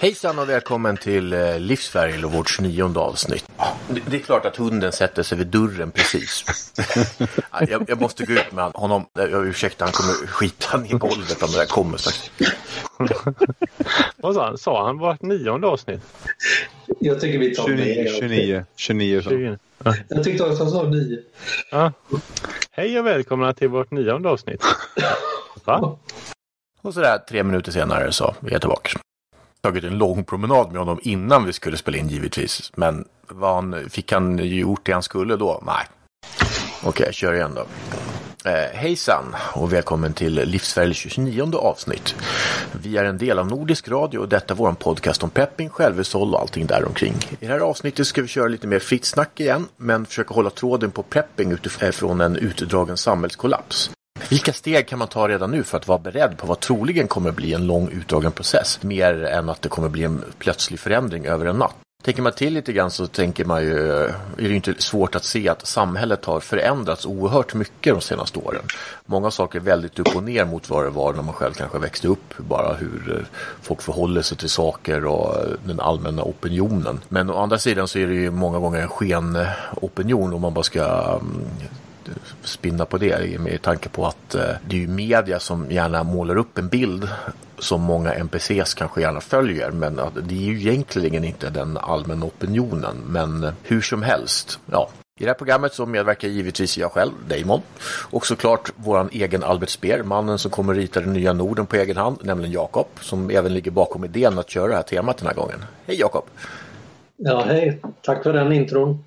Hejsan och välkommen till Livsfärg och vårt 29:e avsnitt. Det är klart att hunden sätter sig vid dörren precis. jag måste gå ut med honom. Ursäkta, han kommer skita ner golvet om det där kommer strax. Vad sa han? Sa han vårt 9:e avsnitt? Jag tycker vi tar 29 så. Ja. Jag tyckte att han sa 9. Ja. Hej och välkomna till vårt 9:e avsnitt. Va? Och sådär 3 minuter senare så är jag tillbaka. Tagit en lång promenad med honom innan vi skulle spela in givetvis. Men fick han gjort det han skulle då? Nej. Okej, kör igen då. Hejsan och välkommen till Livsfärg 29:e avsnitt. Vi är en del av Nordisk Radio och detta är vår podcast om prepping, självhushåll och allting där omkring. I det här avsnittet ska vi köra lite mer fritt snack igen, men försöka hålla tråden på prepping utifrån en utdragen samhällskollaps. Vilka steg kan man ta redan nu för att vara beredd på vad troligen kommer bli en lång utdragen process, mer än att det kommer bli en plötslig förändring över en natt? Tänker man till lite grann så tänker man ju, är det ju inte svårt att se att samhället har förändrats oerhört mycket de senaste åren. Många saker är väldigt upp och ner mot vad det var när man själv kanske växte upp, bara hur folk förhåller sig till saker och den allmänna opinionen. Men å andra sidan så är det ju många gånger en skenopinion om man bara ska spinna på det med tanke på att det är ju media som gärna målar upp en bild som många NPCs kanske gärna följer, men det är ju egentligen inte den allmänna opinionen. Men hur som helst, ja. I det här programmet så medverkar givetvis jag själv, Damon, och såklart våran egen Albert Speer, mannen som kommer rita den nya Norden på egen hand, nämligen Jakob, som även ligger bakom idén att köra det här temat den här gången. Hej Jakob! Ja, hej. Tack för den intron.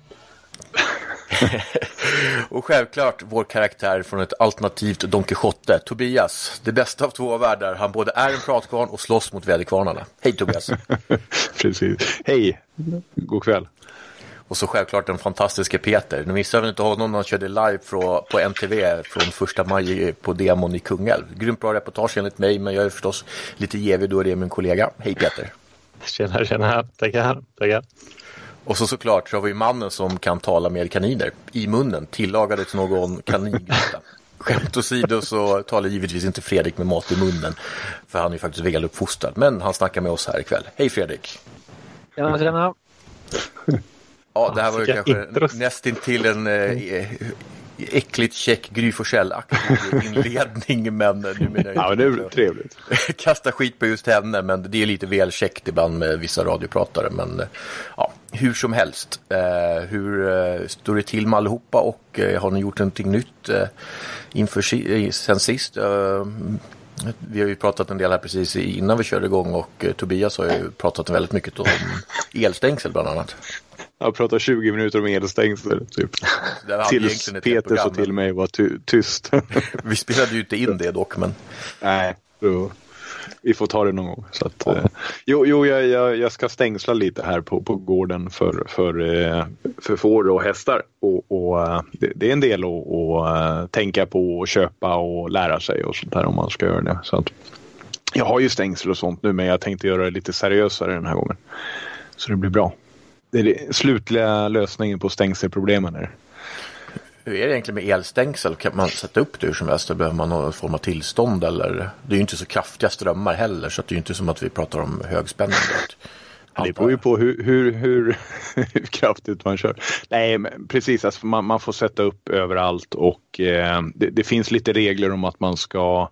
Och självklart vår karaktär från ett alternativt Don Quixote, Tobias. Det bästa av två världar. Han både är en pratkvarn och slåss mot väderkvarnarna. Hej Tobias. Precis. Hej. God kväll. Och så självklart den fantastiska Peter. Nu missade vi inte honom när han körde live på NTV från 1 maj på demon i Kungälv. Grymt bra reportage enligt mig, men jag är förstås lite jävig då är det min kollega. Hej Peter. Tjena. Tackar. Och såklart så har vi mannen som kan tala med kaniner i munnen, tillagade till någon kaningryta. Skämt åsido så talar givetvis inte Fredrik med mat i munnen, för han är faktiskt väl uppfostrad. Men han snackar med oss här ikväll. Hej Fredrik! Tjena! Ja, det här var ju kanske nästintill en äckligt check Gry Forssell-aktig inledning, men nu menar jag ja, men det är trevligt. Kasta skit på just henne, men det är lite väl käckt ibland med vissa radiopratare. Men ja, hur som helst, hur står det till med allihopa och har ni gjort någonting nytt sen sist? Vi har ju pratat en del här precis innan vi körde igång och Tobias har ju pratat väldigt mycket om elstängsel bland annat. Jag pratar 20 minuter om elstängsel typ. Tills Peter så till mig var tyst. Vi spelade ju inte in det dock, men nej, då, vi får ta det någon gång. Så att, jag ska stängsla lite här på gården för får och hästar. Och det är en del att tänka på och köpa och lära sig och sånt där om man ska göra det. Så att, jag har ju stängsel och sånt nu, men jag tänkte göra det lite seriösare den här gången. Så det blir bra. Det är den slutliga lösningen på stängselproblemen här. Hur är det egentligen med elstängsel? Kan man sätta upp det hur som helst? Behöver man någon form av tillstånd? Eller? Det är ju inte så kraftiga strömmar heller, så det är ju inte som att vi pratar om högspänning. Det beror ju på hur kraftigt man kör. Nej, men precis. Alltså man får sätta upp överallt och det finns lite regler om att man ska...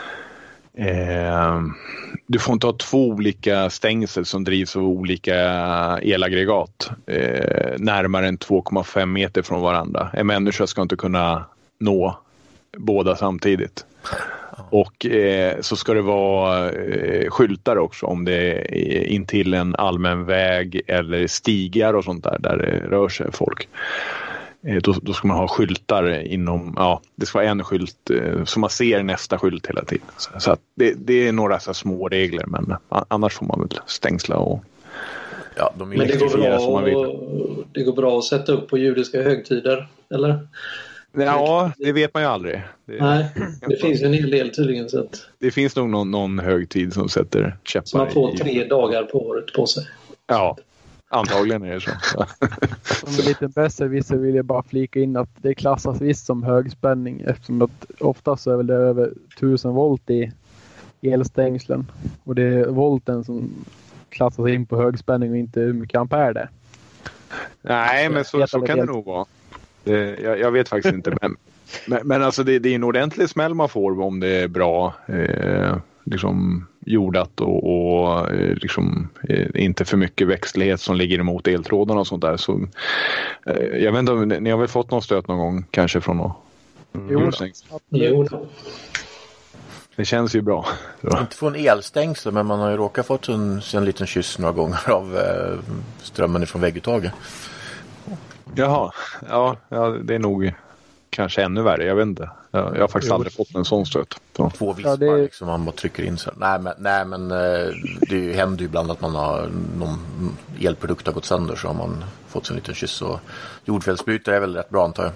du får inte ha 2 olika stängsel som drivs av olika elaggregat närmare än 2,5 meter från varandra. En människa ska inte kunna nå båda samtidigt. Och så ska det vara skyltar också om det är intill en allmän väg eller stigar och sånt där det rör sig folk. Då ska man ha skyltar inom, ja, det ska vara en skylt så man ser nästa skylt hela tiden. Så att det är några så små regler, men annars får man väl stängsla och de men det går bra att sätta upp på judiska högtider, eller? Ja, det vet man ju aldrig. Nej, det finns en hel del tydligen. Så att det finns nog någon högtid som sätter käppar. Så man får 3 dagar på året på sig. Ja. Antagligen är det så. Som en liten besserwisser vill jag bara flika in att det klassas visst som högspänning, eftersom att oftast är väl det över 1000 volt i elstängslen. Och det är volten som klassas in på högspänning och inte hur mycket ampere det är. Nej, men så kan det nog vara. Jag vet faktiskt inte. Men alltså det är en ordentlig smäll man får om det är bra liksom jordat och liksom inte för mycket växtlighet som ligger emot eltrådarna och sånt där. Så, jag vet inte om ni har väl fått någon stöt någon gång kanske från någon? Jo. Det känns ju bra. Så. Inte få en elstängsel, men man har ju råkat fått en liten kyss några gånger av strömmen ifrån vägguttaget. Jaha, ja, det är nog kanske ännu värre, jag vet inte. Jag har faktiskt aldrig fått en sån stöt. Så. 2 vispar liksom, man bara trycker in sig. Nej men det händer ju ibland att man har någon elprodukt har gått sönder, så har man fått en liten kyss. Och jordfelsbrytare är väl rätt bra, antar jag.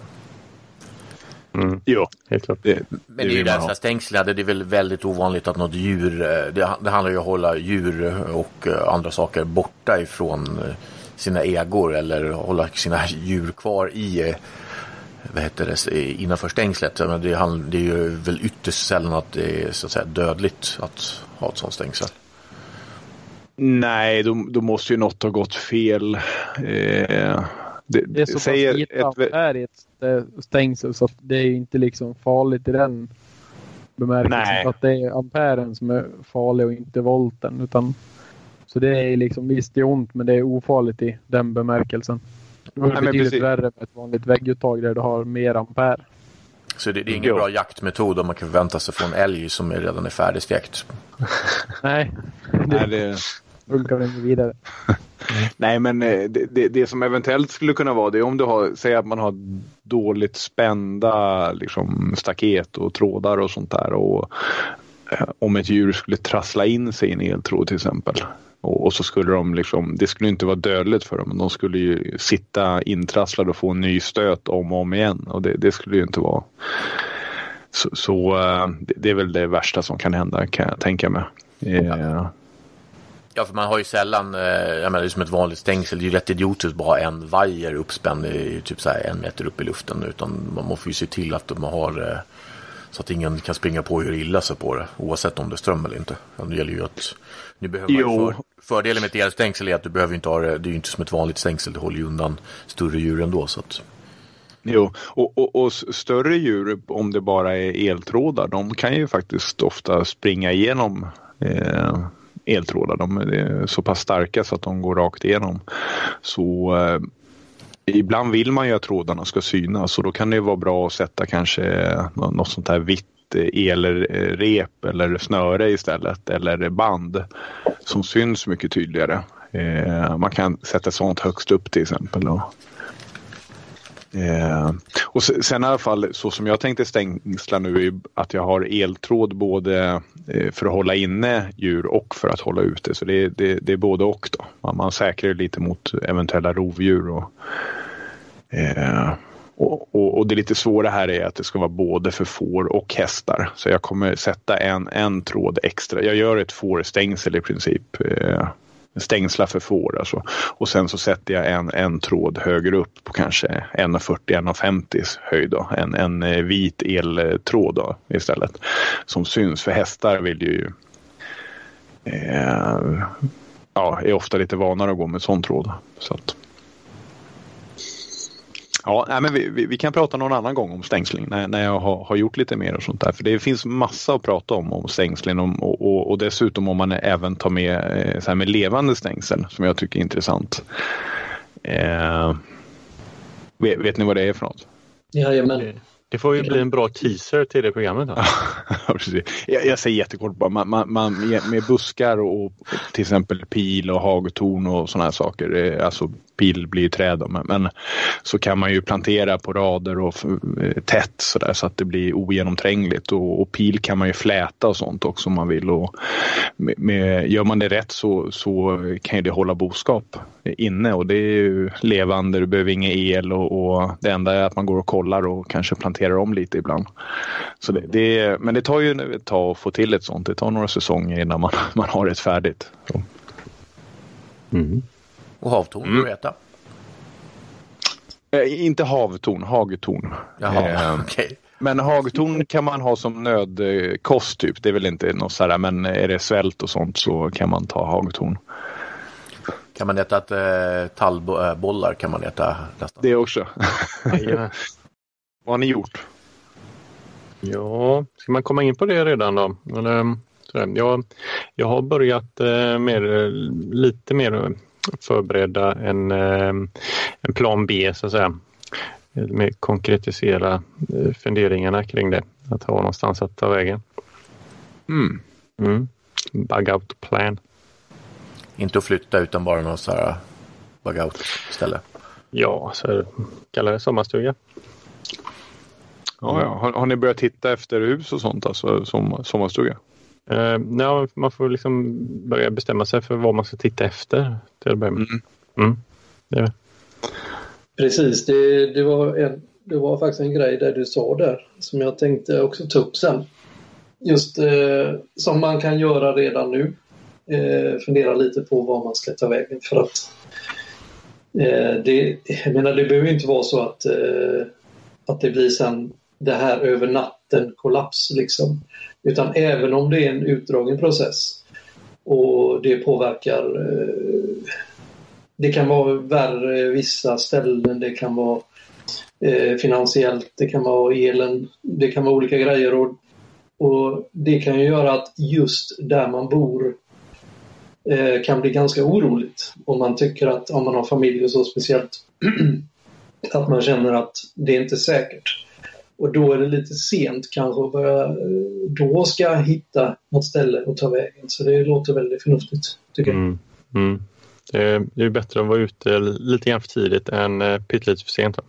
Ja, helt klart. Men det är ju det här stängsliga, det är väl väldigt ovanligt att något djur, det handlar ju om att hålla djur och andra saker borta ifrån sina ägor, eller hålla sina djur kvar i innanför stängslet. Men det är ju väl ytterst sällan att det är så att säga dödligt att ha ett sånt stängsel. Nej, då måste ju något ha gått fel. Det är så pass lite ampere i ett stängsel, så att det är inte liksom farligt i den bemärkelsen. Nej. Att det är amperen som är farlig och inte volten. Utan, så det är liksom, visst det är ont, men det är ofarligt i den bemärkelsen. Det är betydligt värre med ett vanligt vägguttag där du har mer ampere. Så det är ingen bra jaktmetod om man kan förvänta sig från en älg som redan är färdigstekt. Nej, det funkar inte vidare. Nej, men det som eventuellt skulle kunna vara det är om du säg att man har dåligt spända liksom, staket och trådar och sånt där, och om ett djur skulle trassla in sig i en eltråd till exempel, och så skulle de liksom, det skulle inte vara dödligt för dem, men de skulle ju sitta intrasslade och få en ny stöt om och om igen, och det skulle ju inte vara så det är väl det värsta som kan hända, kan jag tänka mig. Ja, för man har ju sällan, jag menar, det är som ett vanligt stängsel, det är ju rätt idiotiskt bara en vajer uppspänd i typ så här 1 meter upp i luften, utan man får ju se till att man har så att ingen kan springa på hur illa sig på det, oavsett om det är ström eller inte. Det gäller ju att nu behöver fördelen med ett elstängsel är att du behöver inte ha det är ju inte som ett vanligt stängsel, det håller ju undan större djur ändå, så att... Jo, och större djur, om det bara är eltrådar, de kan ju faktiskt ofta springa igenom eltrådar. De är så pass starka så att de går rakt igenom. Så ibland vill man ju att trådarna ska synas, så då kan det vara bra att sätta kanske något sånt här vitt elrep eller snöre istället, eller band som syns mycket tydligare. Man kan sätta sånt högst upp till exempel. Och sen i alla fall, så som jag tänkte stängsla nu, är att jag har eltråd både för att hålla inne djur och för att hålla ute, så det är både och då. Man säkrar lite mot eventuella rovdjur och det lite svåra här är att det ska vara både för får och hästar, så jag kommer sätta en tråd extra. Jag gör ett fårstängsel i princip, stängsla för får alltså. Och sen så sätter jag en tråd högre upp på kanske 1,40-1,50 höjd då. En vit eltråd då istället, som syns, för hästar vill ju är ofta lite vanare att gå med sån tråd, så att ja, men vi kan prata någon annan gång om stängsling när jag har gjort lite mer och sånt där. För det finns massa att prata om stängsling och dessutom om man även tar med så här med levande stängsel som jag tycker är intressant. Vet ni vad det är för något? Jajamän. Det får ju bli en bra teaser till det programmet. Ja, precis. Jag säger jättekort bara. Man med buskar och till exempel pil och hagtorn och såna här saker. Alltså pil blir ju träd. Men så kan man ju plantera på rader och tätt sådär, så att det blir ogenomträngligt. Och pil kan man ju fläta och sånt också om man vill. Och gör man det rätt så kan ju det hålla boskap inne. Och det är ju levande, du behöver ingen el och det enda är att man går och kollar och kanske planterar om lite ibland. Så men det tar ju ett tag att få till ett sånt. Det tar några säsonger innan man har ett färdigt. Så. Mm. Och havtorn du äta? Inte havtorn, hagetorn. Jaha, okej. Men hagtorn kan man ha som nödkost typ. Det är väl inte något sådär, men är det svält och sånt så kan man ta hagtorn. Kan man äta tallbollar kan man äta nästan. Det också. Ja. Vad har ni gjort? Ja, ska man komma in på det redan då? Jag har börjat lite mer förbereda en plan B så att säga. Mer konkretisera funderingarna kring det. Att ha någonstans att ta vägen. Bug out plan. Inte att flytta utan bara någon så här bug out ställe. Ja, så kallar det sommarstuga. Ja. Har ni börjat titta efter hus och sånt, alltså som sommarstuga? Ja, man får liksom börja bestämma sig för vad man ska titta efter till att börja med. Det. Precis, det var faktiskt en grej där du sa där som jag tänkte också ta upp sen. Just som man kan göra redan nu. Fundera lite på vad man ska ta vägen för att det behöver inte vara så att det blir sen det här över natten kollaps liksom. Utan även om det är en utdragen process och det påverkar det kan vara värre vissa ställen, det kan vara finansiellt, det kan vara elen, det kan vara olika grejer och det kan ju göra att just där man bor kan bli ganska oroligt om man tycker att om man har familj och så speciellt att man känner att det är inte säkert. Och då är det lite sent kanske att börja då ska hitta något ställe att ta vägen. Så det låter väldigt förnuftigt tycker jag. Det är bättre att vara ute lite grann för tidigt än pyttelite för sent.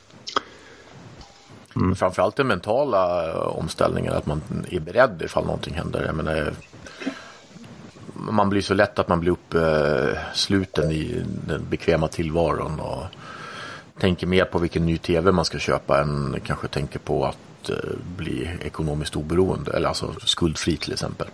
Framförallt den mentala omställningen, att man är beredd ifall någonting händer. Jag menar, man blir så lätt att man blir uppsluten i den bekväma tillvaron och tänker mer på vilken ny tv man ska köpa än kanske tänker på att bli ekonomiskt oberoende eller alltså skuldfri till exempel.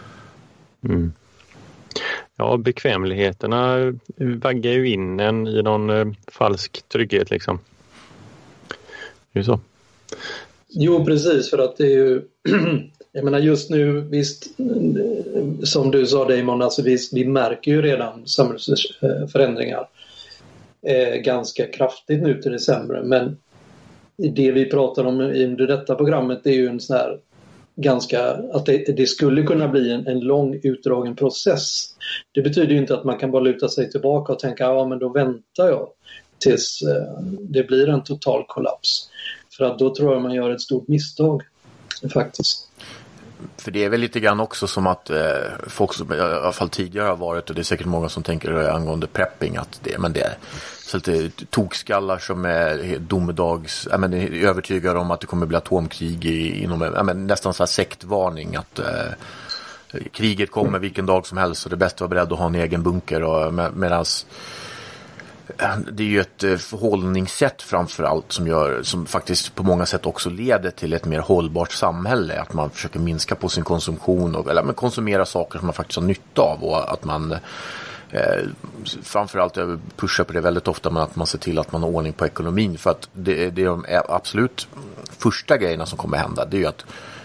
Ja, bekvämligheterna vaggar ju in en i någon falsk trygghet liksom. Det är så. Jo, precis, för att det är ju jag menar just nu, visst som du sa Damon, alltså vi märker ju redan samhällsförändringar ganska kraftigt nu till det sämre, men det vi pratar om under detta programmet är ju en sån här ganska, att det skulle kunna bli en lång utdragen process. Det betyder ju inte att man kan bara luta sig tillbaka och tänka ja men då väntar jag tills det blir en total kollaps. För att då tror jag man gör ett stort misstag faktiskt. För det är väl lite grann också som att folk som i alla fall tidigare har varit, och det är säkert många som tänker angående prepping, att det är så lite tokskallar som är domedags, är övertygade om att det kommer bli atomkrig inom nästan så här sektvarning att kriget kommer vilken dag som helst och det är bäst att vara beredd att ha en egen bunker, och medans det är ju ett förhållningssätt framförallt som faktiskt på många sätt också leder till ett mer hållbart samhälle, att man försöker minska på sin konsumtion eller konsumera saker som man faktiskt har nytta av, och att man framförallt pushar på det väldigt ofta, men att man ser till att man har ordning på ekonomin, för att det är de absolut första grejerna som kommer hända, det är ju att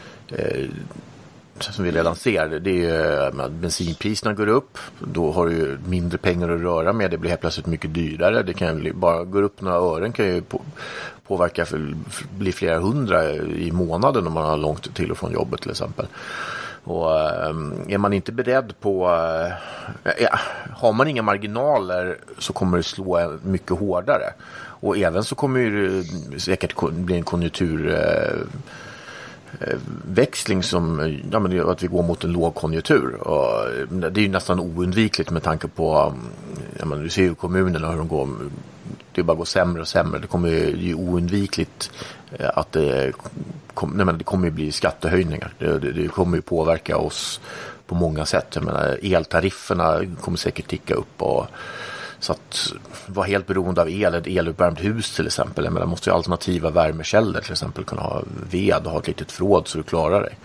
som vi redan ser, det är ju att bensinpriserna går upp, då har du ju mindre pengar att röra med, det blir helt plötsligt mycket dyrare, det kan ju bara gå upp några ören, kan ju påverka bli flera hundra i månaden om man har långt till och från jobbet till exempel. Och är man inte beredd på har man inga marginaler så kommer det slå mycket hårdare, och även så kommer det säkert bli en konjunkturväxling som att vi går mot en lågkonjunktur, och det är ju nästan oundvikligt med tanke på du ser ju kommunerna hur de går, det bara går sämre och sämre, det kommer ju oundvikligt att det kommer ju bli skattehöjningar, det kommer ju påverka oss på många sätt. Jag menar, eltarifferna kommer säkert ticka upp, och så att vara helt beroende av ett eluppvärmt hus till exempel, jag menar, måste ju alternativa värmekällor till exempel kunna ha ved och ha ett litet förråd så du klarar dig.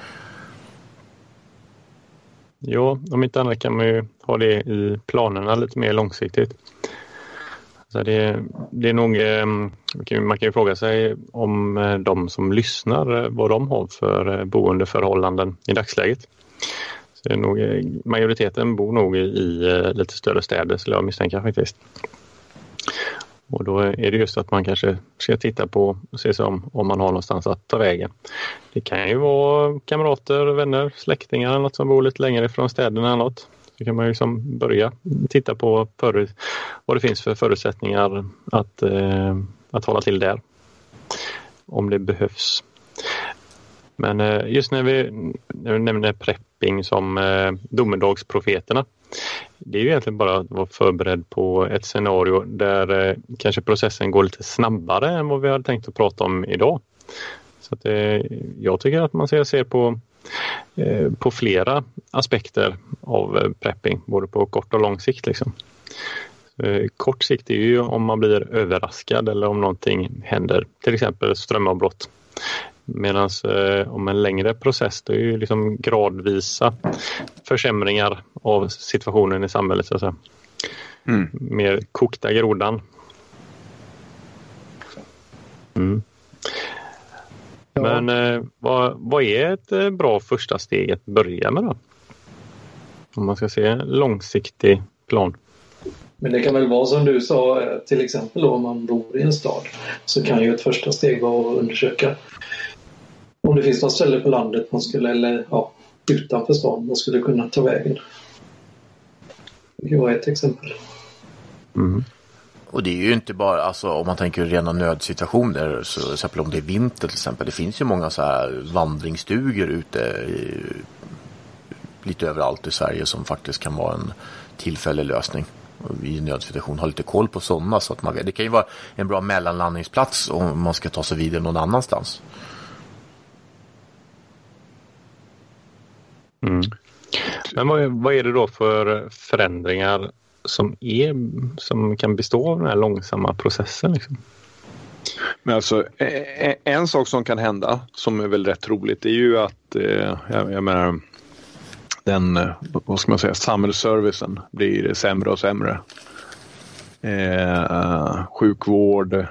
Ja, om inte annat kan man ju ha det i planerna lite mer långsiktigt. Så det är nog, man kan ju fråga sig om de som lyssnar vad de har för boendeförhållanden i dagsläget. Så det är nog, majoriteten bor nog i lite större städer, skulle jag misstänka faktiskt. Och då är det just att man kanske ska titta på och se sig om man har någonstans att ta vägen. Det kan ju vara kamrater, vänner, släktingar eller något som bor lite längre ifrån städerna eller något. Så kan man ju liksom börja titta på vad det finns för förutsättningar att hålla till där. Om det behövs. Men just när vi nämner prepping som domedagsprofeterna. Det är ju egentligen bara att vara förberedd på ett scenario där kanske processen går lite snabbare än vad vi hade tänkt att prata om idag. Så att, jag tycker att man ska se på flera aspekter av prepping, både på kort och lång sikt. Liksom. Kort sikt är ju om man blir överraskad eller om någonting händer, till exempel strömavbrott. Medan om en längre process, det är ju liksom gradvisa försämringar av situationen i samhället. Så att säga. Mer kokta grodan. Ja. Men vad är ett bra första steg att börja med då? Om man ska se en långsiktig plan. Men det kan väl vara som du sa, till exempel då, om man bor i en stad, så kan ju ett första steg vara att undersöka om det finns något ställe på landet man skulle, eller utanför stan man skulle kunna ta vägen. Det var ett exempel. Och det är ju inte bara, alltså, om man tänker rena nödsituationer, så till exempel om det är vinter till exempel, det finns ju många så här vandringsstugor ute lite överallt i Sverige som faktiskt kan vara en tillfällig lösning i en nödsituation. Ha lite koll på sådana, så att det kan ju vara en bra mellanlandningsplats om man ska ta sig vidare någon annanstans. Men vad är det då för förändringar som kan bestå av den här långsamma processen? Liksom? Men alltså, en sak som kan hända som är väl rätt roligt är ju att jag menar den, vad ska man säga, samhällsservicen blir sämre och sämre. Sjukvård,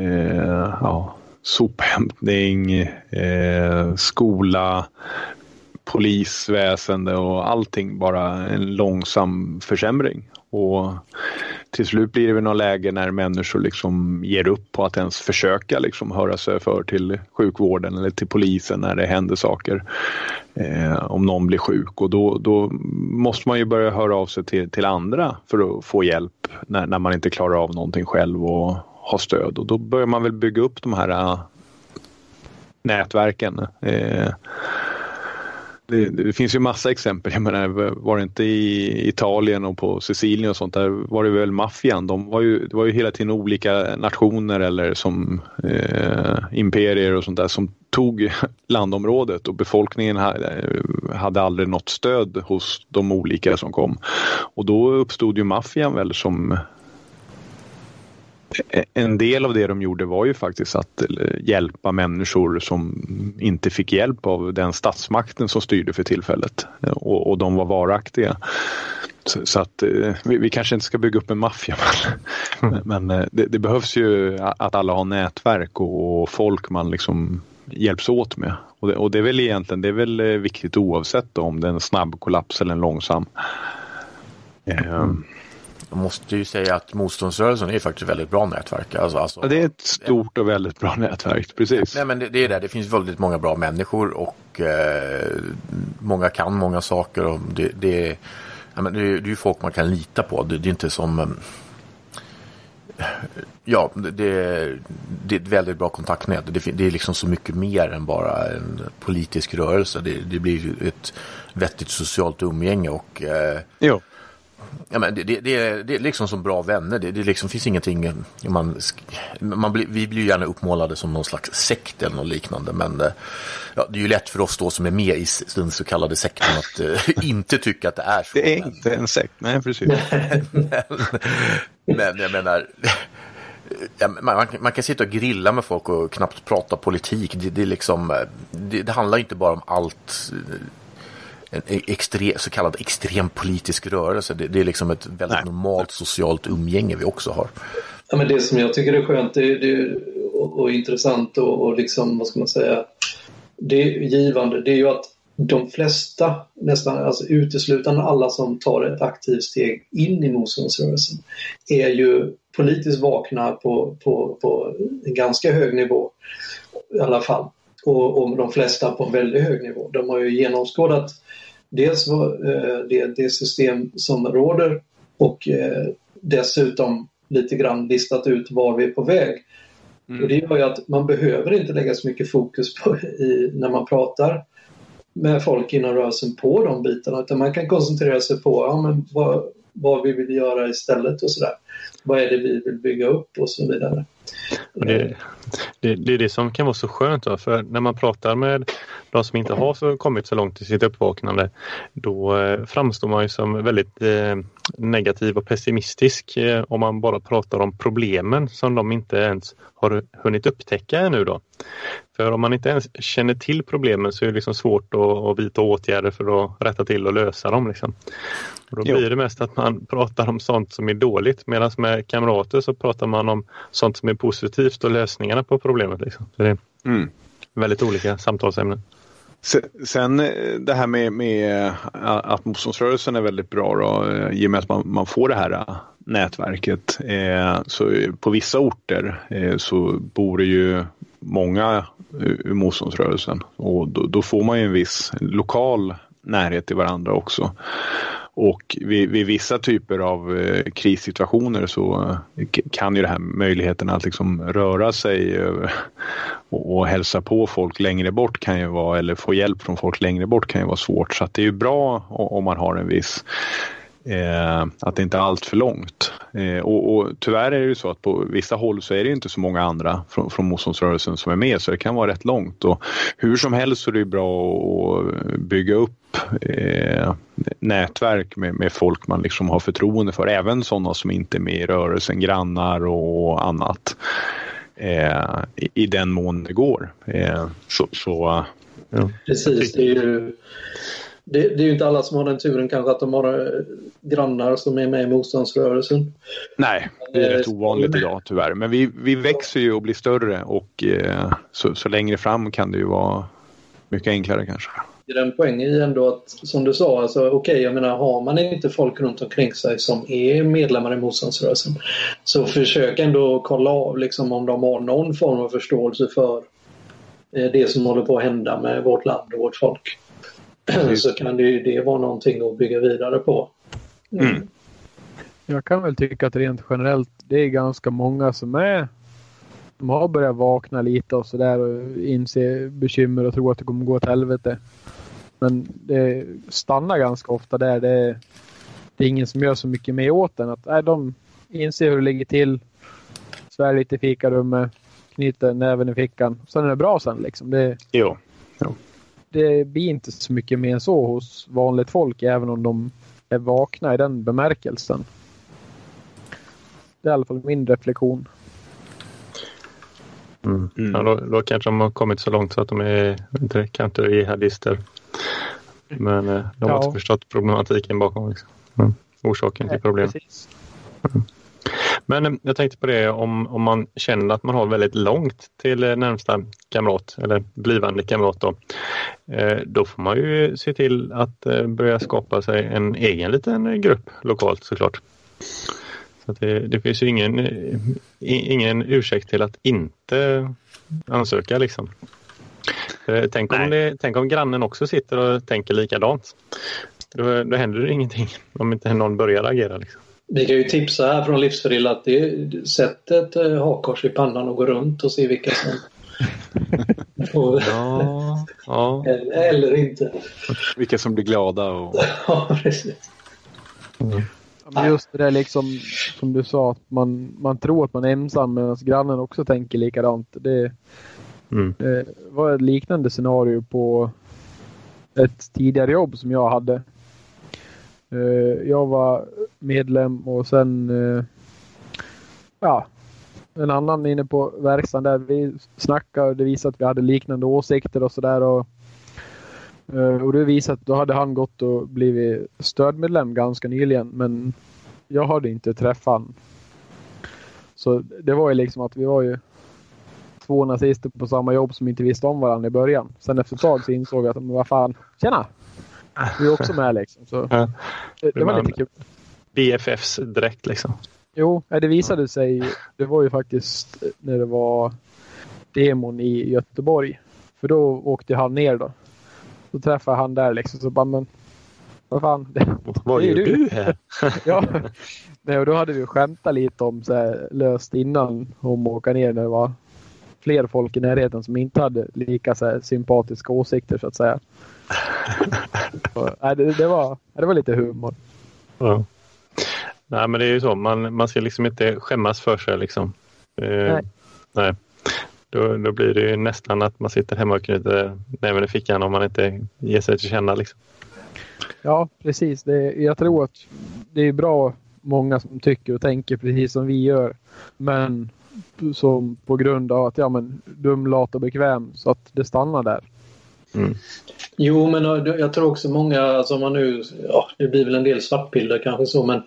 sophämtning, skola, polisväsende och allting bara en långsam försämring. Och till slut blir det väl något läge när människor liksom ger upp på att ens försöka liksom höra sig för till sjukvården eller till polisen när det händer saker, om någon blir sjuk. Och då måste man ju börja höra av sig till andra för att få hjälp när man inte klarar av någonting själv och ha stöd. Och då börjar man väl bygga upp de här nätverken. Det finns ju massa exempel. Jag menar, var det inte i Italien och på Sicilien och sånt där var det väl maffian. Det var ju hela tiden olika nationer eller som imperier och sånt där som tog landområdet, och befolkningen hade aldrig något stöd hos de olika som kom. Och då uppstod ju maffian väl som... En del av det de gjorde var ju faktiskt att hjälpa människor som inte fick hjälp av den statsmakten som styrde för tillfället, och de var varaktiga. Så att vi kanske inte ska bygga upp en maffia, men det behövs ju att alla har nätverk och folk man liksom hjälps åt med. Och det är väl egentligen, det är väl viktigt oavsett om det är en snabb kollaps eller en långsam. Jag måste ju säga att motståndsrörelsen är faktiskt väldigt bra nätverk. Alltså, ja, det är ett stort och väldigt bra nätverk, precis. Nej, men det är det. Det finns väldigt många bra människor och många kan många saker. Och det är ju folk man kan lita på. Det är inte som... Ja, det är ett väldigt bra kontaktnät. Det är liksom så mycket mer än bara en politisk rörelse. Det blir ett vettigt socialt umgänge och... Jo. Ja, men det är liksom som bra vänner. Det liksom finns ingenting... vi blir ju gärna uppmålade som någon slags sekt eller något liknande. Men ja, det är ju lätt för oss då som är med i den så kallade sekten att inte tycka att det är så. Det är inte en sekt, nej precis. men jag menar... Ja, man kan sitta och grilla med folk och knappt prata politik. Det är liksom... Det handlar inte bara om allt... En så kallad extrem politisk rörelse. Det är liksom ett väldigt normalt socialt umgänge vi också har. Ja, men det som jag tycker är skönt och intressant och liksom, vad ska man säga, det är givande, det är ju att de flesta, nästan alltså uteslutande alla som tar ett aktivt steg in i motståndsrörelsen är ju politiskt vakna på en ganska hög nivå i alla fall. Och de flesta på en väldigt hög nivå. De har ju genomskådat dels det system som råder och dessutom lite grann listat ut var vi är på väg. Och det gör ju att man behöver inte lägga så mycket fokus på när man pratar med folk inom rörelsen på de bitarna, utan man kan koncentrera sig på vad vi vill göra istället och sådär. Vad är det vi vill bygga upp och så vidare. Det är det som kan vara så skönt då, för när man pratar med de som inte har kommit så långt i sitt uppvaknande, då framstår man ju som väldigt negativ och pessimistisk om man bara pratar om problemen som de inte ens har hunnit upptäcka ännu då. För om man inte ens känner till problemen så är det liksom svårt att vidta åtgärder för att rätta till och lösa dem liksom. Och då blir det mest att man pratar om sånt som är dåligt, medan med kamrater så pratar man om sånt som är positivt och lösningarna på problemet liksom. Så det är väldigt olika samtalsämnen. Sen det här med att motståndsrörelsen är väldigt bra då, i och med att man får det här nätverket. Så på vissa orter så bor det ju många ur motståndsrörelsen, och då får man ju en viss lokal närhet till varandra också. Och vid vissa typer av krissituationer så kan ju det här möjligheten att liksom röra sig och hälsa på folk längre bort kan ju vara, eller få hjälp från folk längre bort kan ju vara svårt. Så att det är ju bra om man har en viss att det inte är allt för långt. Och tyvärr är det ju så att på vissa håll så är det inte så många andra från motståndsrörelsen som är med, så det kan vara rätt långt. Och hur som helst så är det bra att bygga upp nätverk med folk man liksom har förtroende för, även sådana som inte är med i rörelsen, grannar och annat, i den mån det går. Precis, det är ju inte alla som har den turen kanske att de har grannar som är med i motståndsrörelsen. Nej, det är rätt ovanligt idag tyvärr. Men vi växer ju och blir större, och så längre fram kan det ju vara mycket enklare kanske. Den poängen är ändå att, som du sa, alltså, okej, jag menar, har man inte folk runt omkring sig som är medlemmar i motståndsrörelsen, så försök ändå kolla av liksom, om de har någon form av förståelse för det som håller på att hända med vårt land och vårt folk. Så kan det vara någonting att bygga vidare på. Jag kan väl tycka att rent generellt det är ganska många som de har börjat vakna lite och sådär och inse bekymmer och tro att det kommer gå åt helvete. Men det stannar ganska ofta där. Det är ingen som gör så mycket mer åt den. Att de inser hur det ligger till, svär lite i fikarummet, knyter näven i fickan. Sen är det bra sen liksom. Jo. Det blir inte så mycket mer än så hos vanligt folk, även om de är vakna i den bemärkelsen. Det är i alla fall min reflektion. Ja, då kanske de har kommit så långt så att de är kanske jihadister. Men de har inte förstått problematiken bakom. Liksom. Orsaken till problemet. Men jag tänkte på det, om man känner att man har väldigt långt till närmsta kamrat eller blivande kamrat då får man ju se till att börja skapa sig en egen liten grupp lokalt såklart. Så att det finns ju ingen ursäkt till att inte ansöka liksom. Tänk om grannen också sitter och tänker likadant. Då händer det ingenting om inte någon börjar agera liksom. Vi kan ju tipsa här från Livsfrill att sätt ett hakkors i pannan och gå runt och se vilka som ja. Eller inte. Vilka som blir glada. Ja, precis. Men just det där liksom, som du sa, att man tror att man är ensam medan grannen också tänker likadant. Det var ett liknande scenario på ett tidigare jobb som jag hade. Jag var medlem och sen en annan inne på verkstaden där vi snackade, det visade att vi hade liknande åsikter och sådär, och det visade att då hade han gått och blivit stödmedlem ganska nyligen, men jag hade inte träffat han. Så det var ju liksom att vi var ju 2 nazister på samma jobb som inte visste om varandra i början. Sen efter ett tag så insåg jag att vad fan, tjena! Vi är också med liksom. Så, det var lite kul. BFFs direkt liksom. Jo, det visade sig. Det var ju faktiskt när det var demon i Göteborg. För då åkte han ner då. Så träffade han där liksom. Så bara, men vad fan. Vad gör du här? Ja. Nej, och då hade vi skämtat lite om så här, löst innan om att åka ner när det var fler folk i närheten som inte hade lika så här, sympatiska åsikter så att säga. Så, det var lite humor. Ja. Nej, men det är ju så. Man ska liksom inte skämmas för sig liksom. Nej. Då blir det ju nästan att man sitter hemma och knyter näven i fickan om man inte ger sig till känna liksom. Ja, precis. Jag tror att det är bra många som tycker och tänker precis som vi gör. Men som på grund av att dum, lat och bekväm så att det stannar där. Mm. Jo, men jag tror också många, alltså man nu, det blir väl en del svartbilder kanske så, men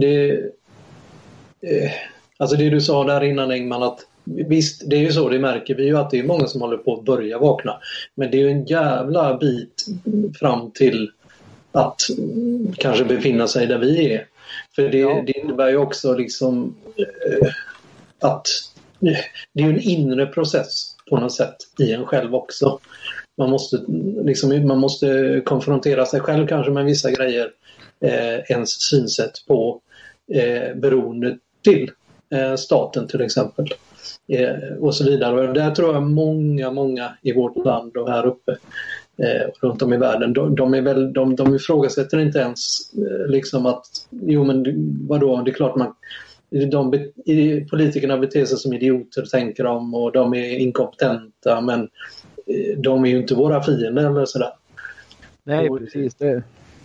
alltså det du sa där innan Engman, att visst, det är ju så, det märker vi ju att det är många som håller på att börja vakna. Men det är ju en jävla bit fram till att kanske befinna sig där vi är. För det innebär ju också liksom att det är ju en inre process på något sätt i en själv också. Man måste konfrontera sig själv kanske med vissa grejer, ens synsätt på beroende till staten till exempel, och så vidare. Och där tror jag många i vårt land och här uppe runt om i världen, de ifrågasätter inte ens liksom att vadå, det är klart politikerna beter sig som idioter, tänker de, och de är inkompetenta, men de är ju inte våra fiender eller sådär. Nej, och precis det.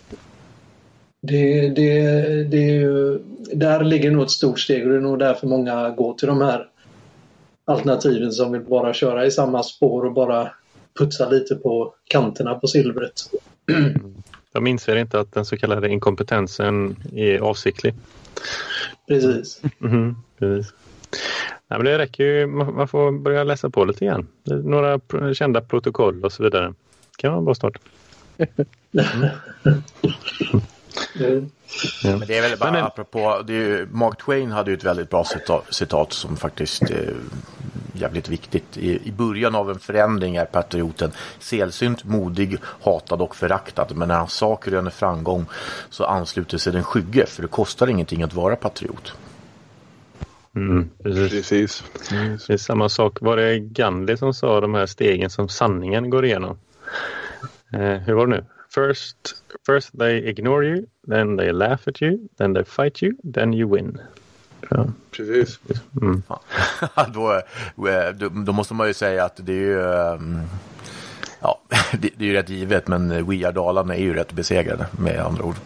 Det är ju, där ligger nog ett stort steg, och det är nog därför många går till de här alternativen som vill bara köra i samma spår och bara putsa lite på kanterna på silvret. De inser inte att den så kallade inkompetensen är avsiktlig. Precis. Precis. Nej, men det räcker ju, man får börja läsa på lite grann. Några kända protokoll och så vidare. Kan man bara starta. Men det är väl bara apropå, Mark Twain hade ju ett väldigt bra citat som faktiskt är jävligt viktigt. I början av en förändring är patrioten sällsynt modig, hatad och föraktad, men när han sak röner framgång så ansluter sig den skygge, för det kostar ingenting att vara patriot. Precis. Det är samma sak. Var det Gandhi som sa de här stegen som sanningen går igenom? Hur var det nu? First they ignore you, then they laugh at you, then they fight you, then you win. Ja. Precis. Då måste man ju säga att det är ju det är ju rätt givet, men We Are Dalarna är ju rätt besegrade med andra ord.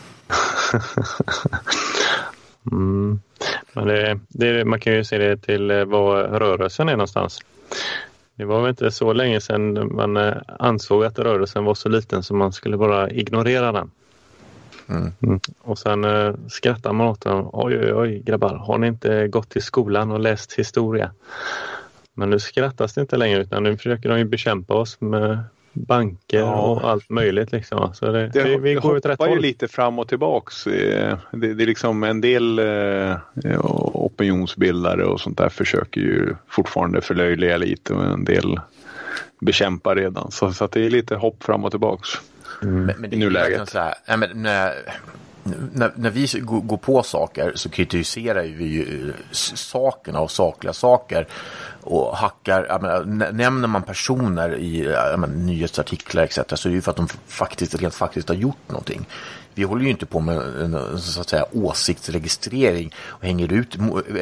Men man kan ju se det till vad rörelsen är någonstans. Det var väl inte så länge sedan man ansåg att rörelsen var så liten som man skulle bara ignorera den. Och sen skrattar man åt dem. Oj grabbar, har ni inte gått till skolan och läst historia? Men nu skrattas det inte längre, utan nu försöker de ju bekämpa oss med banker och allt möjligt liksom. Så vi går åt rätt håll. Ju lite fram och tillbaks. Det är liksom en del opinionsbildare och sånt där försöker ju fortfarande förlöjliga lite, och en del bekämpar redan. Så att det är lite hopp fram och tillbaks. Men i nuläget. Så här, när vi går på saker så kritiserar vi ju sakerna och sakliga saker och hackar, nämner man personer i nyhetsartiklar etc., så är det ju för att de rent faktiskt har gjort någonting. Vi håller ju inte på med en så att säga åsiktsregistrering och hänger ut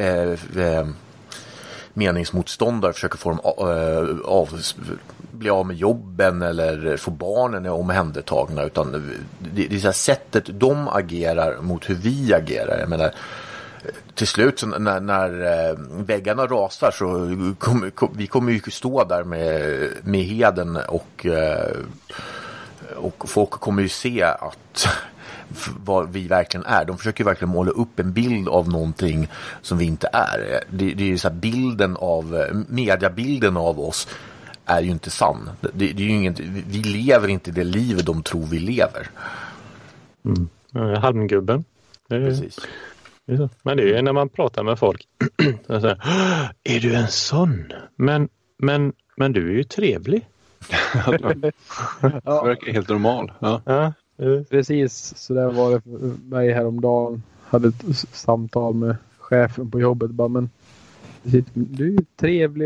meningsmotståndare, försöker få dem bli av med jobben eller få barnen omhändertagna, utan det är så här sättet de agerar mot hur vi agerar. Jag menar, till slut när väggarna rasar så vi kommer ju stå där med heden och folk kommer ju se att vad vi verkligen är. De försöker verkligen måla upp en bild av någonting som vi inte är. Det är ju så här, mediebilden av oss är ju inte sann. Det är ju inget, vi lever inte det livet de tror vi lever. Halmgubben. Precis. Men det är ju när man pratar med folk. Så säger, är du en sån? Men du är ju trevlig. Det verkar helt normal. Ja. Precis, så där var det för mig häromdagen. Hade ett samtal med chefen på jobbet. Bara, men du är trevlig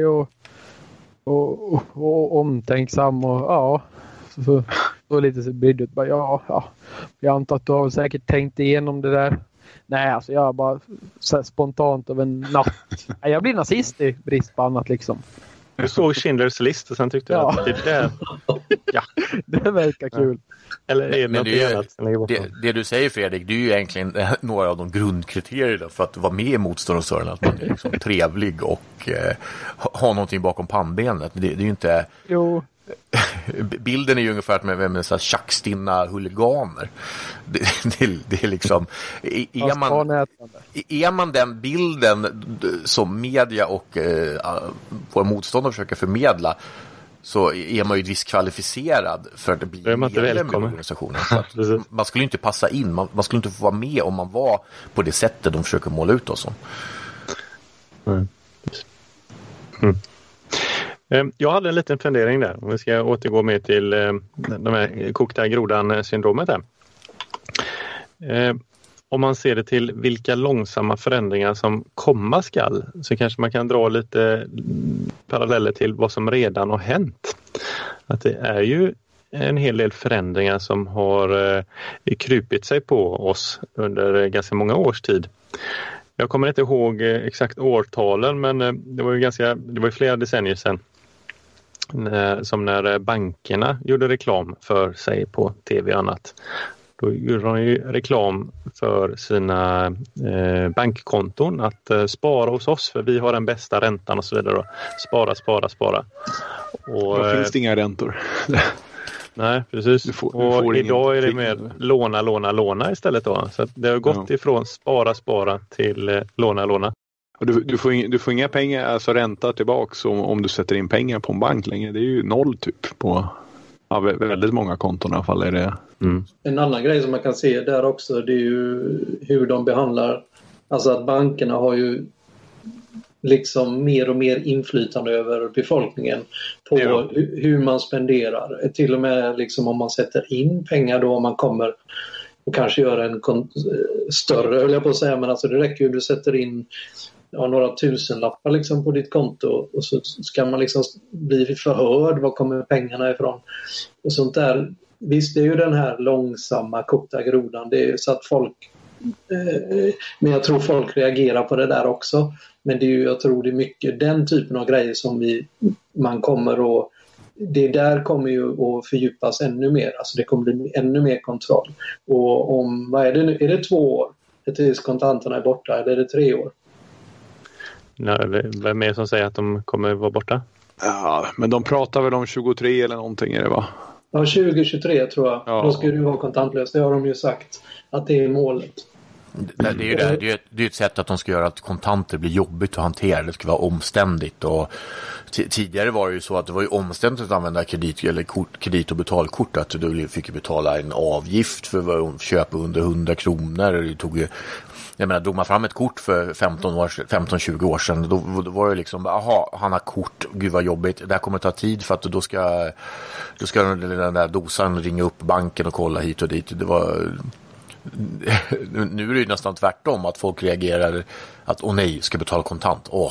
och omtänksam och så lite så blir det bara jag antar att du har säkert tänkt igenom det där. Nej, alltså jag bara så spontant av en natt. Jag blir nazist i brist på annat liksom. Du såg Schindler's List och sen tyckte du att det där det verkar kul. Eller är det något annat? Det du säger, Fredrik, det är ju egentligen några av de grundkriterierna för att vara med i motståndsrörelsen, att man är liksom trevlig och har någonting bakom pannbenet. Det är ju inte... Jo. Bilden är ju ungefär med så här tjackstinna huliganer. Det är liksom är man den bilden som media och våra motståndare försöker förmedla, så är man ju diskvalificerad för att bli medlem i organisationen. Så man skulle inte passa in, man skulle inte få vara med om man var på det sättet de försöker måla ut oss som. Jag hade en liten fundering där. Om vi ska återgå med till de här kokta grodan-syndromet här. Om man ser det till vilka långsamma förändringar som komma skall, så kanske man kan dra lite paralleller till vad som redan har hänt. Att det är ju en hel del förändringar som har krypit sig på oss under ganska många års tid. Jag kommer inte ihåg exakt årtalen, men det var ju flera decennier sedan. Som när bankerna gjorde reklam för sig på tv och annat. Då gjorde de ju reklam för sina bankkonton, att spara hos oss för vi har den bästa räntan och så vidare. Spara. Och då finns det inga räntor. Nej, precis. Du får idag är det mer låna istället då. Så att det har gått ifrån spara till låna. Och du får inga pengar, alltså ränta tillbaks om du sätter in pengar på en bank längre. Det är ju 0 typ på väldigt många konton i alla fall är det. En annan grej som man kan se där också, det är ju hur de behandlar, alltså att bankerna har ju liksom mer och mer inflytande över befolkningen på hur man spenderar. Till och med liksom om man sätter in pengar då, om man kommer och kanske gör en större, höll jag på att säga, men alltså det räcker ju, du sätter in några tusenlappar liksom på ditt konto och så ska man liksom bli förhörd, var kommer pengarna ifrån och sånt där. Visst, det är ju den här långsamma kokta grodan, det är ju så att folk men jag tror folk reagerar på det där också, men det är ju, jag tror det är mycket den typen av grejer som man kommer att, det där kommer ju att fördjupas ännu mer, alltså det kommer bli ännu mer kontroll, och om, vad är det nu, är det 2 år tills kontanterna är borta, eller är det 3 år? Nej, vem är det som säger att de kommer vara borta? Ja, men de pratar väl om 23 eller någonting är det, va? Ja, 2023 tror jag. Ja. Då ska det vara kontantlöst. Det har de ju sagt att det är målet. Det är ju ett sätt att de ska göra att kontanter blir jobbigt att hantera. Det ska vara omständigt. Och tidigare var det ju så att det var ju omständigt att använda kredit- och betalkort. Att du fick betala en avgift för att köpa under 100 kronor. Det tog ju, jag menar, drog man fram ett kort för 15-20 år sedan, då var det liksom, han har kort, gud vad jobbigt, det här kommer ta tid för att då ska den där dosan ringa upp banken och kolla hit och dit. Nu är det ju nästan tvärtom, att folk reagerar att nej, ska betala kontant. Och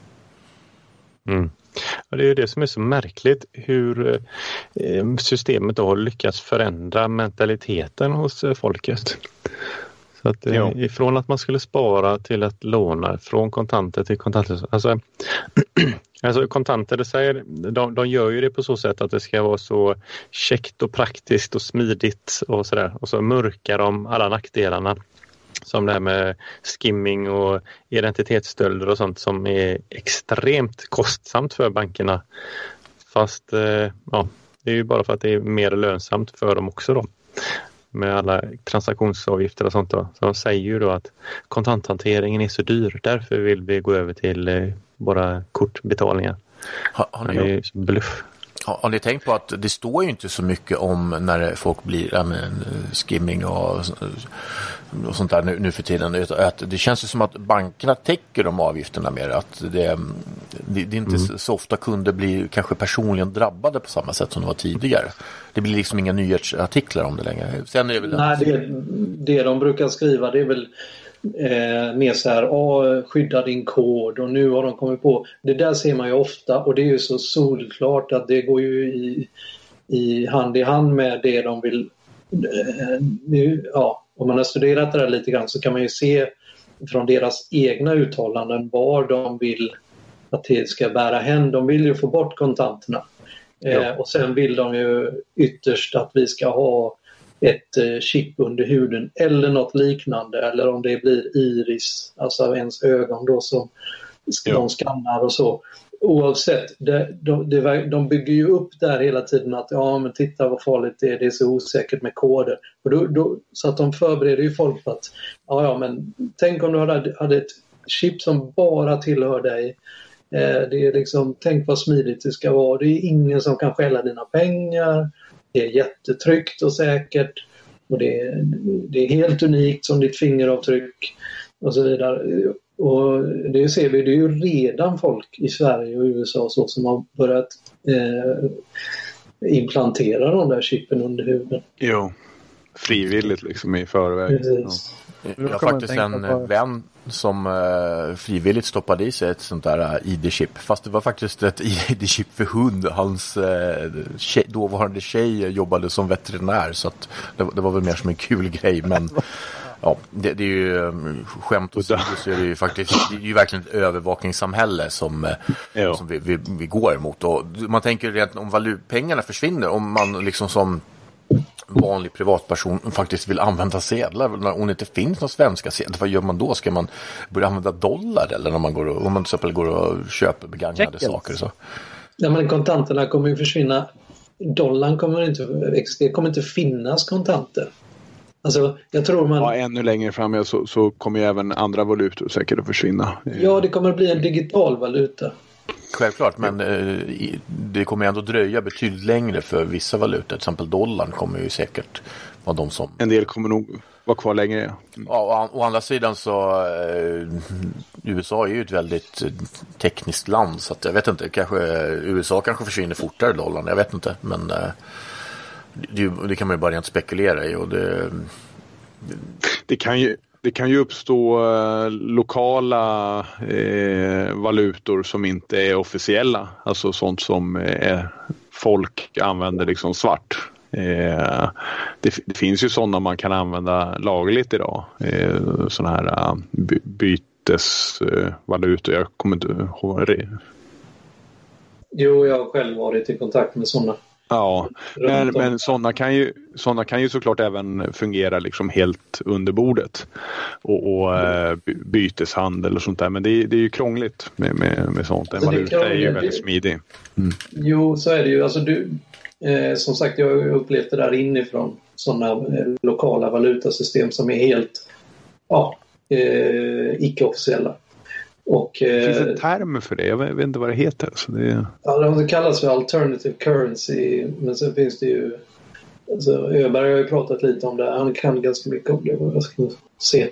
det är ju det som är så märkligt, hur systemet då har lyckats förändra mentaliteten hos folket. Så att ifrån att man skulle spara till att låna, från kontanter till kontanter. Alltså kontanter, det säger, de gör ju det på så sätt att det ska vara så käckt och praktiskt och smidigt och sådär. Och så mörkar de alla nackdelarna. Som det här med skimming och identitetsstölder och sånt som är extremt kostsamt för bankerna. Fast det är ju bara för att det är mer lönsamt för dem också då. med alla transaktionsavgifter och sånt då. Så de säger ju då att kontanthanteringen är så dyr. Därför vill vi gå över till bara kortbetalningar. Har ni bluff. Har ni tänkt på att det står ju inte så mycket om när folk blir skimming och sånt där nu för tiden. Att det känns ju som att bankerna täcker de avgifterna mer. Att det är inte så ofta kunder blir kanske personligen drabbade på samma sätt som det var tidigare. Det blir liksom inga nyhetsartiklar om det längre. Sen är det väl det de brukar skriva, det är väl mer så här, skydda din kod, och nu har de kommit på, det där ser man ju ofta, och det är ju så solklart att det går ju i hand med det de vill. Om man har studerat det där lite grann så kan man ju se från deras egna uttalanden var de vill att det ska bära hän. De vill ju få bort kontanterna. Och sen vill de ju ytterst att vi ska ha ett chip under huden eller något liknande, eller om det blir iris, alltså ens ögon då som de skannar och så. Oavsett, de bygger ju upp där hela tiden att men titta vad farligt det är så osäkert med koder. Och då, så att de förbereder ju folk på att men tänk om du hade ett chip som bara tillhör dig. Det är liksom, tänk vad smidigt det ska vara. Det är ingen som kan stjäla dina pengar. Det är jättetryggt och säkert. Och det är helt unikt som ditt fingeravtryck och så vidare. Och det ser vi, det är ju redan folk i Sverige och USA så som har börjat implantera de där chippen under huden. Jo, frivilligt liksom i förväg. Jag har faktiskt en vän som frivilligt stoppade i sig ett sånt där ID-chip. Fast det var faktiskt ett ID-chip för hund. Hans dåvarande tjej jobbade som veterinär, så att det var väl mer som en kul grej. Men ja, det är ju skämt och så är det ju faktiskt, det är ju verkligen ett övervakningssamhälle som vi går emot. Och man tänker rent om pengarna försvinner, om man liksom som vanlig privatperson faktiskt vill använda sedlar, om det inte finns några svenska sedlar, vad gör man då? Ska man börja använda dollar, eller när man om man till exempel går och köper begagnade saker så? Ja, men kontanterna kommer ju försvinna. Dollarn kommer inte finnas kontanter. Alltså, jag tror ännu längre fram så kommer ju även andra valutor säkert att försvinna. Ja, det kommer att bli en digital valuta. Självklart, men det kommer ändå dröja betydligt längre för vissa valutor. Till exempel dollarn kommer ju säkert vara de som... En del kommer nog vara kvar längre. Ja, å andra sidan så USA är ju ett väldigt tekniskt land, så att jag vet inte, USA kanske försvinner fortare dollarn, jag vet inte, men det kan man ju bara rent spekulera i, och det kan ju uppstå lokala valutor som inte är officiella. Alltså sånt som folk använder liksom svart. Det finns ju sådana man kan använda lagligt idag. Sådana här bytesvalutor. Jag kommer inte ihåg det. Jo, jag har själv varit i kontakt med sådana. Ja, men sådana kan ju såklart även fungera liksom helt under bordet och byteshandel och sånt där, men det är ju krångligt med sånt. En valuta är ju väldigt smidig. Jo, så är det ju. Alltså som sagt, jag har upplevt det där inifrån sådana lokala valutasystem som är helt icke-officiella. Det finns en term för det, jag vet inte vad det heter. Så det kallas för alternative currency, men sen finns det ju, alltså, Öberg har ju pratat lite om det, han kan ganska mycket om det, vad jag ska se.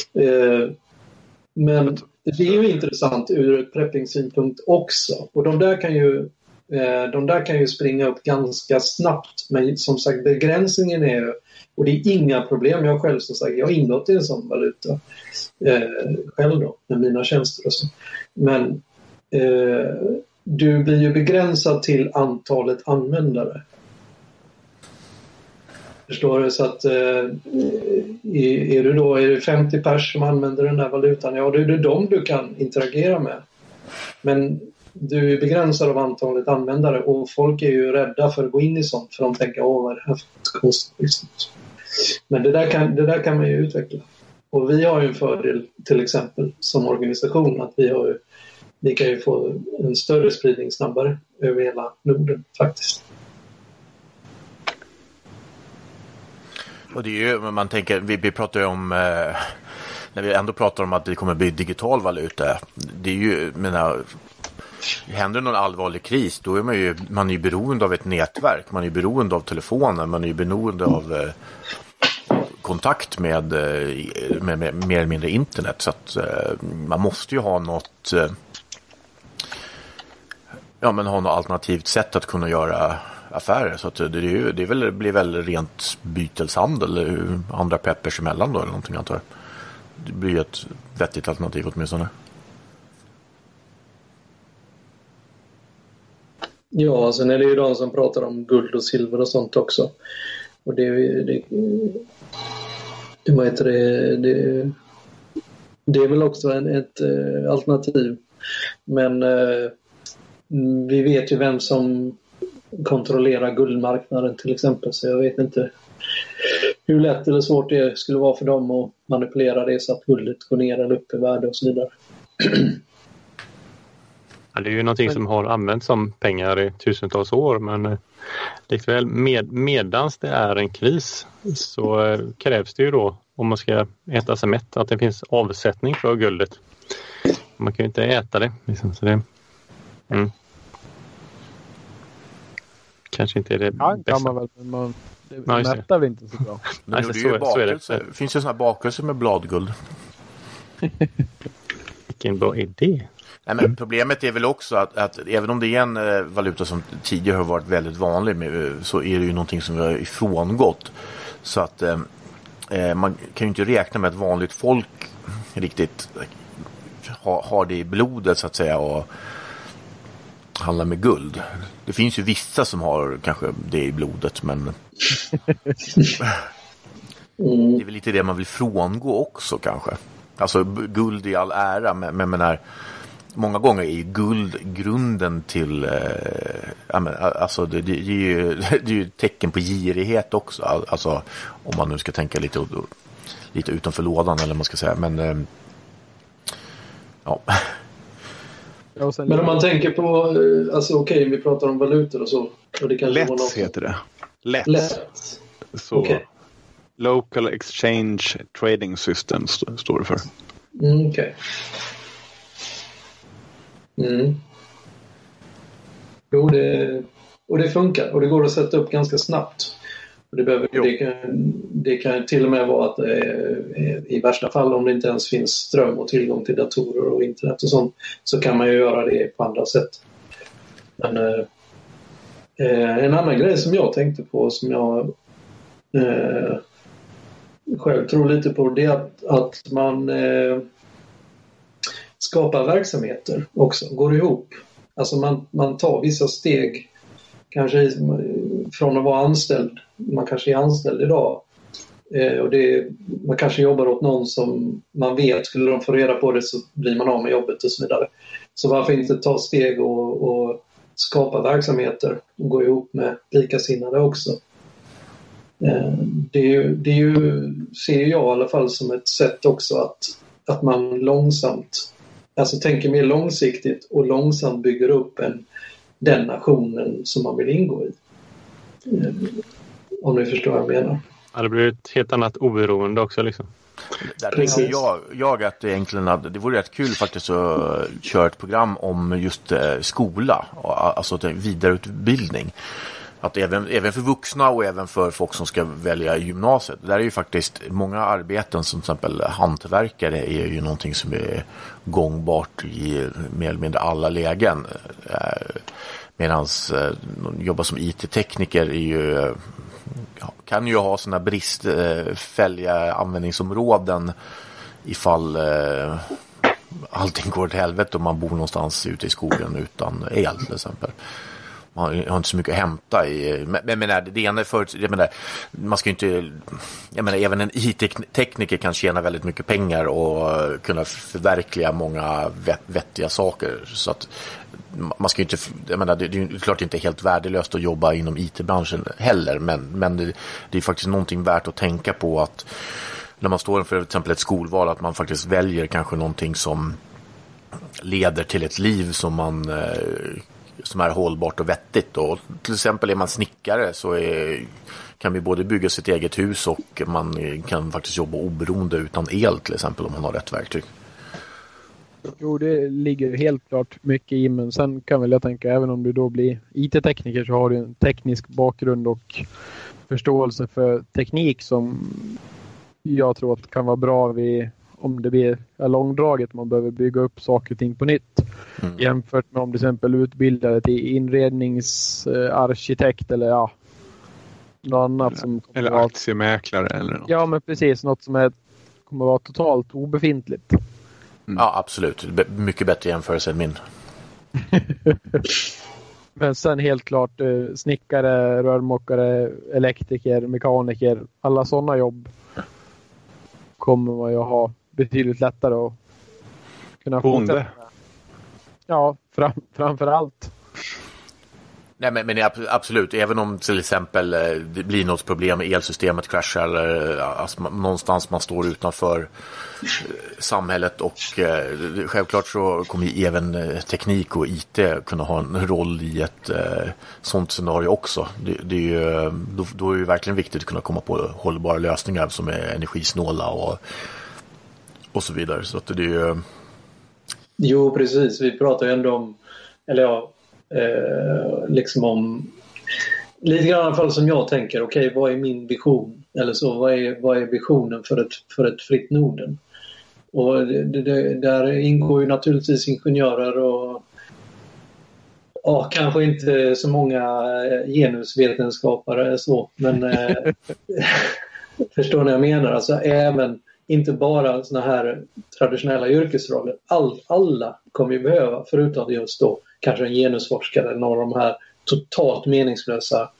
Men det är ju intressant ur ett prepping-synpunkt också, och de där kan ju springa upp ganska snabbt, men som sagt begränsningen är, och det är inga problem. Jag själv, som sagt, jag har ingått i en sån valuta själv då, med mina tjänster och så. Men du blir ju begränsad till antalet användare. Förstår du? Så att är det 50 pers som använder den där valutan, ja, det är dem du kan interagera med. Men du är begränsad av antalet användare, och folk är ju rädda för att gå in i sånt, för de tänker, vad är det här för konstigt? Men det där kan man ju utveckla. Och vi har ju en fördel, till exempel som organisation, att vi kan ju få en större spridning snabbare över hela Norden faktiskt. Och det är ju, man tänker, vi pratar ju om, när vi ändå pratar om att det kommer bli digital valuta, det är ju, händer någon allvarlig kris, då är man är ju beroende av ett nätverk, man är ju beroende av telefonen, man är ju beroende av kontakt med mer eller mindre internet, så att man måste ju ha något ha något alternativt sätt att kunna göra affärer, så att det blir väl rent byteshandel, andra peppers emellan då eller någonting, antar jag. Det blir ju ett vettigt alternativ åtminstone. Ja, sen är det ju de som pratar om guld och silver och sånt också. Och det är väl också ett alternativ. Men vi vet ju vem som kontrollerar guldmarknaden till exempel, så jag vet inte hur lätt eller svårt det skulle vara för dem att manipulera det så att guldet går ner eller upp i värde och så vidare. Ja, det är ju någonting som har använts som pengar i tusentals år, men likväl medans det är en kris så krävs det ju då, om man ska äta sig mätt, att det finns avsättning för guldet. Man kan ju inte äta det liksom, så det kanske inte är det bästa. Kan man väl, men det mättar vi inte så bra. Så är det. Det finns ju sådana här bakelser med bladguld. Vilken bra idé. Nej, men problemet är väl också att även om det är en valuta som tidigare har varit väldigt vanlig så är det ju någonting som vi har ifrångått. Så att man kan ju inte räkna med att vanligt folk riktigt har det i blodet så att säga och handlar med guld. Det finns ju vissa som har kanske det i blodet, men det är väl lite det man vill frångå också kanske. Alltså guld i all ära, men många gånger är ju guld grunden till alltså det är ju tecken på girighet också, alltså om man nu ska tänka lite utanför lådan eller man ska säga, men ja. Men om man tänker på, alltså okej, vi pratar om valutor och så, och det kanske Let's heter det. Let's. Så okay. Local Exchange Trading System står det för. Okej. Jo, det funkar och det går att sätta upp ganska snabbt. Och det kan till och med vara att i värsta fall, om det inte ens finns ström och tillgång till datorer och internet och sånt, så kan man ju göra det på andra sätt. Men en annan grej som jag tänkte på, som jag själv tror lite på, det är att man skapar verksamheter också, går ihop. Alltså man tar vissa steg, kanske från att vara anställd. Man kanske är anställd idag och man kanske jobbar åt någon som man vet, skulle de få reda på det så blir man av med jobbet och så vidare. Så varför inte ta steg och skapa verksamheter och gå ihop med likasinnade också. Det är ju, ser jag i alla fall som ett sätt också att man långsamt, alltså tänker mer långsiktigt och långsamt bygger upp den nationen som man vill ingå i. Om ni förstår vad jag menar. Ja, det blir ett helt annat oberoende också liksom. Där tänker jag att det egentligen det vore rätt kul faktiskt att köra ett program om just skola, alltså vidareutbildning. Att även för vuxna och även för folk som ska välja gymnasiet. Där är ju faktiskt många arbeten, som till exempel hantverkare, är ju någonting som är gångbart i mer eller mindre alla lägen. Medan jobba som IT-tekniker är ju, kan ju ha sådana bristfälliga användningsområden ifall allting går till helvete och man bor någonstans ute i skogen utan el till exempel. Man har inte så mycket att hämta i. Men det ena man ska ju inte, även en IT-tekniker kan tjäna väldigt mycket pengar och kunna förverkliga många vettiga saker, så att man ska ju inte, det är ju klart inte helt värdelöst att jobba inom IT-branschen heller, men det är faktiskt någonting värt att tänka på, att när man står inför till exempel ett skolval, att man faktiskt väljer kanske någonting som leder till ett liv som man som är hållbart och vettigt. Och till exempel är man snickare så kan vi både bygga sitt eget hus och man kan faktiskt jobba oberoende utan el till exempel om man har rätt verktyg. Jo, det ligger helt klart mycket i, men sen kan väl jag tänka, även om du då blir IT-tekniker så har du en teknisk bakgrund och förståelse för teknik som jag tror att kan vara bra om det blir långdraget, man behöver bygga upp saker och ting på nytt. Jämfört med om till exempel utbildare till inredningsarkitekt eller något annat som eller aktiemäklare eller något. Ja, men precis, något som kommer vara totalt obefintligt. Ja, absolut. Mycket bättre jämförelse än min. Men sen helt klart snickare, rörmokare, elektriker, mekaniker, alla sådana jobb kommer man ju ha betydligt lättare att kunna fortsätta. Ja, framför allt. Nej, men absolut. Även om till exempel det blir något problem med elsystemet kraschar eller alltså, någonstans man står utanför samhället och självklart så kommer ju även teknik och IT kunna ha en roll i ett sånt scenario också. Det är ju, då är det ju verkligen viktigt att kunna komma på hållbara lösningar som är energisnåla och så vidare. Så att det är ju... Jo, precis. Vi pratar ju ändå om, liksom om lite grann i alla fall som jag tänker, okej, vad är min vision? Eller så, vad är visionen för ett fritt Norden? Och där ingår ju naturligtvis ingenjörer och kanske inte så många genusvetenskapare så, men förstår ni vad jag menar? Alltså även inte bara såna här traditionella yrkesroller. Alla kommer ju behöva, förutom just då kanske en genusforskare eller några av de här totalt meningslösa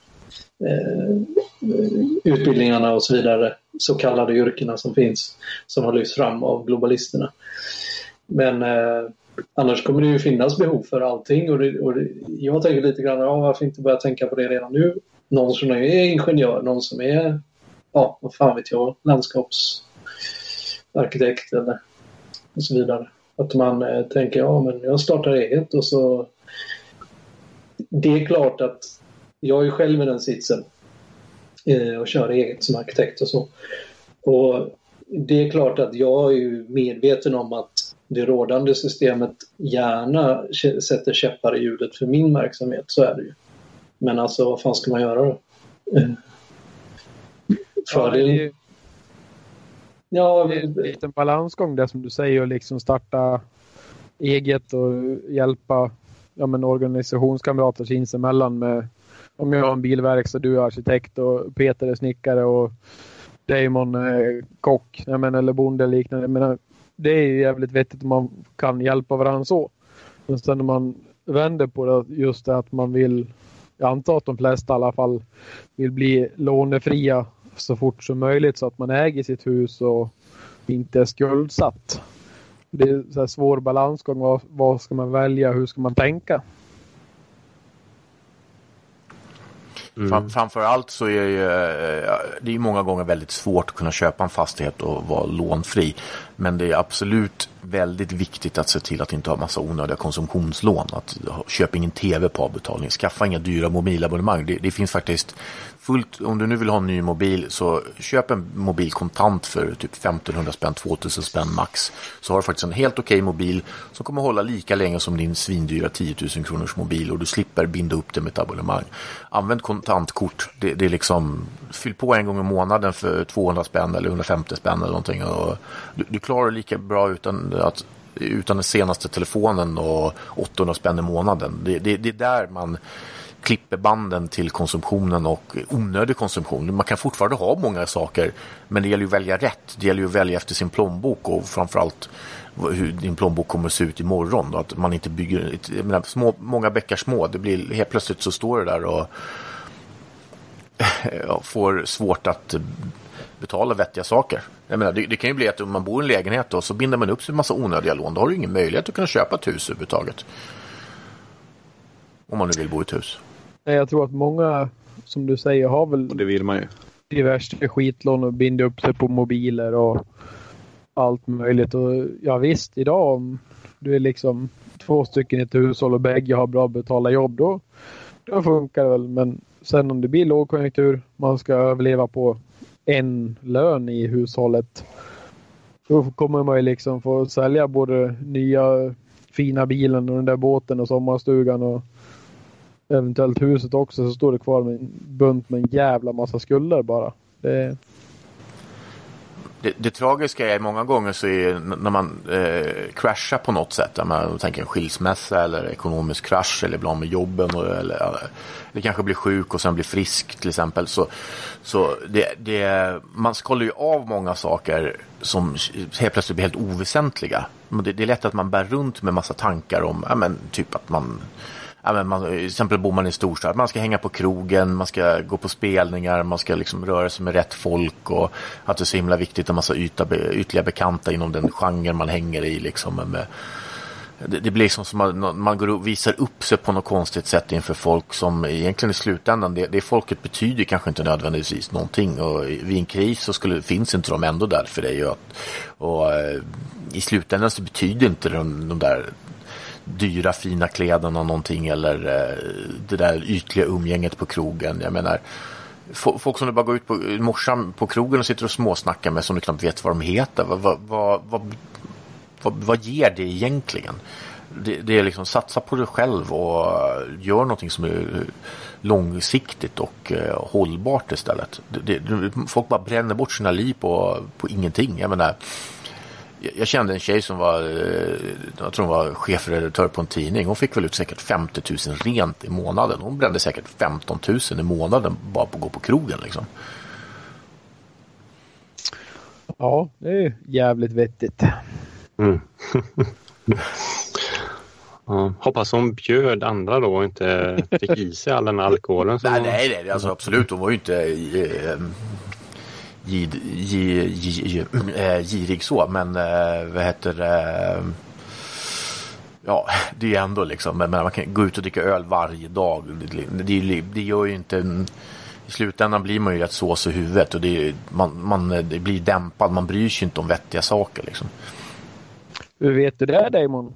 utbildningarna och så vidare, så kallade yrkena som finns, som har lyfts fram av globalisterna. Men annars kommer det ju finnas behov för allting och jag tänker lite grann, varför inte börja tänka på det redan nu? Någon som är ingenjör, någon som är vad fan vet jag, landskapsarkitekt eller och så vidare. Att man tänker, men jag startar eget och så... Det är klart att jag är själv i den sitsen och kör eget som arkitekt och så. Och det är klart att jag är ju medveten om att det rådande systemet gärna sätter käppar i hjulet för min verksamhet, så är det ju. Men alltså, vad fan ska man göra då? Det är lite en balansgång där som du säger, och liksom starta eget och hjälpa organisationskamrater sinsemellan med, om jag har en bilverkstad, du är arkitekt och Peter är snickare och Damon är kock eller bonde eller liknande. Men det är ju jävligt vettigt om man kan hjälpa varandra så. Men sen när man vänder på det, just det att man vill, jag antar att de flesta i alla fall vill bli lånefria så fort som möjligt så att man äger sitt hus och inte är skuldsatt. Det är så här svår balansgång. Vad ska man välja? Hur ska man tänka? Framförallt så är det är många gånger väldigt svårt att kunna köpa en fastighet och vara lånfri. Men det är absolut väldigt viktigt att se till att inte ha massa onödiga konsumtionslån. Att köpa ingen tv på avbetalning. Skaffa inga dyra mobilabonnemang. Det finns faktiskt fullt, om du nu vill ha en ny mobil, så köp en mobil kontant för typ 1500 spänn, 2000 spänn max. Så har du faktiskt en helt okej mobil som kommer hålla lika länge som din svindyra 10 000 kronors mobil, och du slipper binda upp det med ett abonnemang. Använd kontantkort. Det är liksom, fyll på en gång i månaden för 200 spänn eller 150 spänn eller någonting, och du klarar lika bra utan den senaste telefonen och 800 spänn i månaden. Det är där man klipper banden till konsumtionen och onödig konsumtion. Man kan fortfarande ha många saker, men det gäller ju att välja rätt. Det gäller ju att välja efter sin plånbok, och framförallt hur din plånbok kommer att se ut imorgon. Då. Att man inte bygger många bäckar små. Det blir helt plötsligt så står det där och får svårt att betala vettiga saker. Jag menar, det kan ju bli att om man bor i en lägenhet och så binder man upp sig en massa onödiga lån. Då har du ingen möjlighet att kunna köpa ett hus överhuvudtaget. Om man nu vill bo i ett hus. Jag tror att många, som du säger, har väl, och det vill man ju, diverse skitlån och binder upp sig på mobiler och allt möjligt. Och ja visst, idag om du är liksom 2 stycken i ett hushåll och bägge har bra betalda jobb, då funkar det väl. Men sen om det blir lågkonjunktur, man ska överleva på en lön i hushållet, då kommer man ju liksom få sälja både nya fina bilen och den där båten och sommarstugan och eventuellt huset också, så står det kvar med en bunt med en jävla massa skulder bara. Det tragiska är många gånger så är när man kraschar på något sätt, när man tänker en skilsmässa eller ekonomisk krasch eller blir av med jobben eller kanske blir sjuk och sen blir frisk till exempel, så man skollar ju av många saker som helt plötsligt blir helt oväsentliga. Det är lätt att man bär runt med massa tankar om typ att man till exempel bor man i storstad, man ska hänga på krogen, man ska gå på spelningar, man ska liksom röra sig med rätt folk, och att det är så himla viktigt att massa ytliga bekanta inom den genre man hänger i liksom. Det blir liksom som att man går och visar upp sig på något konstigt sätt inför folk som egentligen i slutändan, det folket betyder kanske inte nödvändigtvis någonting, och vid en kris så finns inte de ändå där för dig, och i slutändan så betyder inte de där dyra fina kläderna någonting, eller det där ytliga umgänget på krogen. Jag menar, folk som du bara går ut på morsan på krogen och sitter och småsnackar med, som du knappt vet vad de heter. Vad ger det egentligen? Det är liksom, satsa på dig själv och gör någonting som är långsiktigt och hållbart istället. Folk bara bränner bort sina liv på ingenting. Jag menar, jag kände en tjej som jag tror hon var chefredaktör på en tidning. Hon fick väl ut säkert 50 000 rent i månaden. Hon brände säkert 15 000 i månaden bara på att gå på krogen liksom. Ja, det är jävligt vettigt. Mm. Ja, hoppas hon bjöd andra då och inte fick i sig all den alkoholen. Nej, alltså absolut. Hon var ju inte girig så, men vad heter det? Ja, det är ändå liksom, men man kan gå ut och dricka öl varje dag. Det gör ju inte, i slutändan blir man ju rätt sås i huvudet, och det blir dämpad, man bryr sig inte om vettiga saker liksom. Hur vet du det, Damon?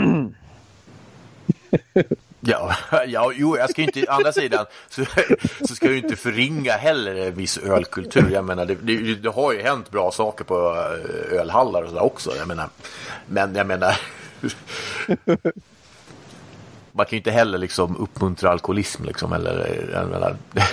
Ja, jag ska inte, andra sidan så ska jag ju inte förringa heller en viss ölkultur. Jag menar, det har ju hänt bra saker på ölhallar och så också. Men jag menar man kan ju inte heller liksom uppmuntra alkoholism liksom, eller jag menar,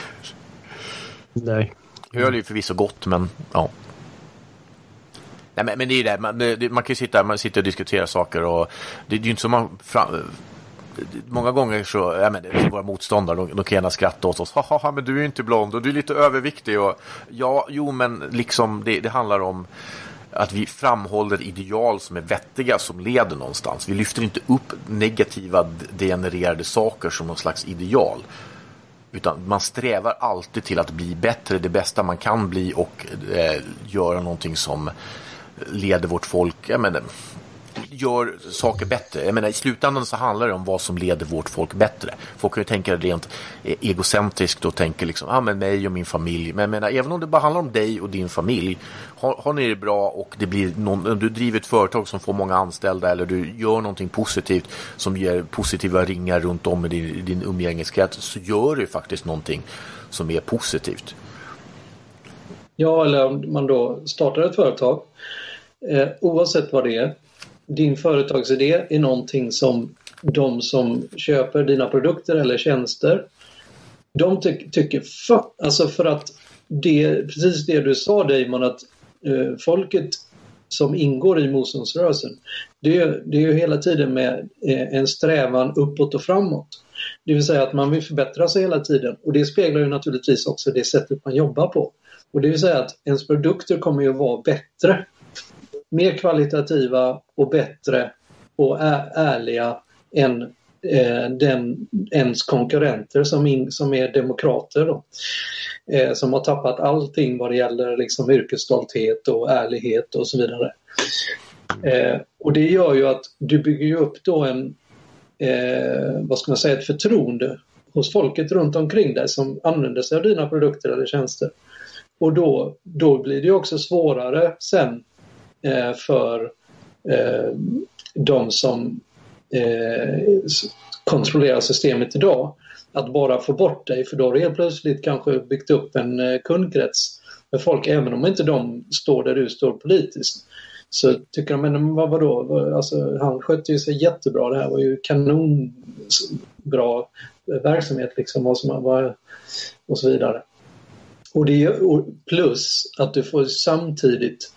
nej. Öl är ju förvisso gott, men ja. Nej, men det är ju det, man kan ju sitta och diskutera saker, och det är ju inte som många gånger så, våra motståndare, de kan gärna skratta åt oss. Haha, men du är ju inte blond och du är lite överviktig. Och, men liksom det handlar om att vi framhåller ideal som är vettiga, som leder någonstans. Vi lyfter inte upp negativa, degenererade saker som någon slags ideal. Utan man strävar alltid till att bli bättre, det bästa man kan bli, och göra någonting som leder vårt folk, gör saker bättre. Jag menar, i slutändan så handlar det om vad som leder vårt folk bättre. Folk kan ju tänka rent egocentriskt och tänka liksom, men mig och min familj. Men jag menar, även om det bara handlar om dig och din familj, har ni det bra och det blir du driver ett företag som får många anställda, eller du gör någonting positivt som ger positiva ringar runt om i din umgängeskrets, så gör du faktiskt någonting som är positivt. Ja, eller om man då startar ett företag, oavsett vad det är, din företagsidé är någonting som de som köper dina produkter eller tjänster, de tycker alltså, för att det precis det du sa, Damon, att folket som ingår i motståndsrörelsen, det är ju hela tiden med en strävan uppåt och framåt. Det vill säga att man vill förbättra sig hela tiden, och det speglar ju naturligtvis också det sättet man jobbar på. Och det vill säga att ens produkter kommer ju att vara bättre, mer kvalitativa och bättre och ärliga än ens konkurrenter som är demokrater då, som har tappat allting vad det gäller liksom yrkesstolthet och ärlighet och så vidare. Och det gör ju att du bygger ju upp då ett förtroende hos folket runt omkring dig som använder sig av dina produkter eller tjänster. Och då blir det ju också svårare sen för de som kontrollera systemet idag. Att bara få bort dig, för då har du helt plötsligt kanske byggt upp en kundkrets med folk, även om inte de står där du står politiskt. Så tycker de, men vadå? Alltså, han skötte ju sig jättebra. Det här var ju kanonbra verksamhet liksom, och så vidare. Och plus att du får samtidigt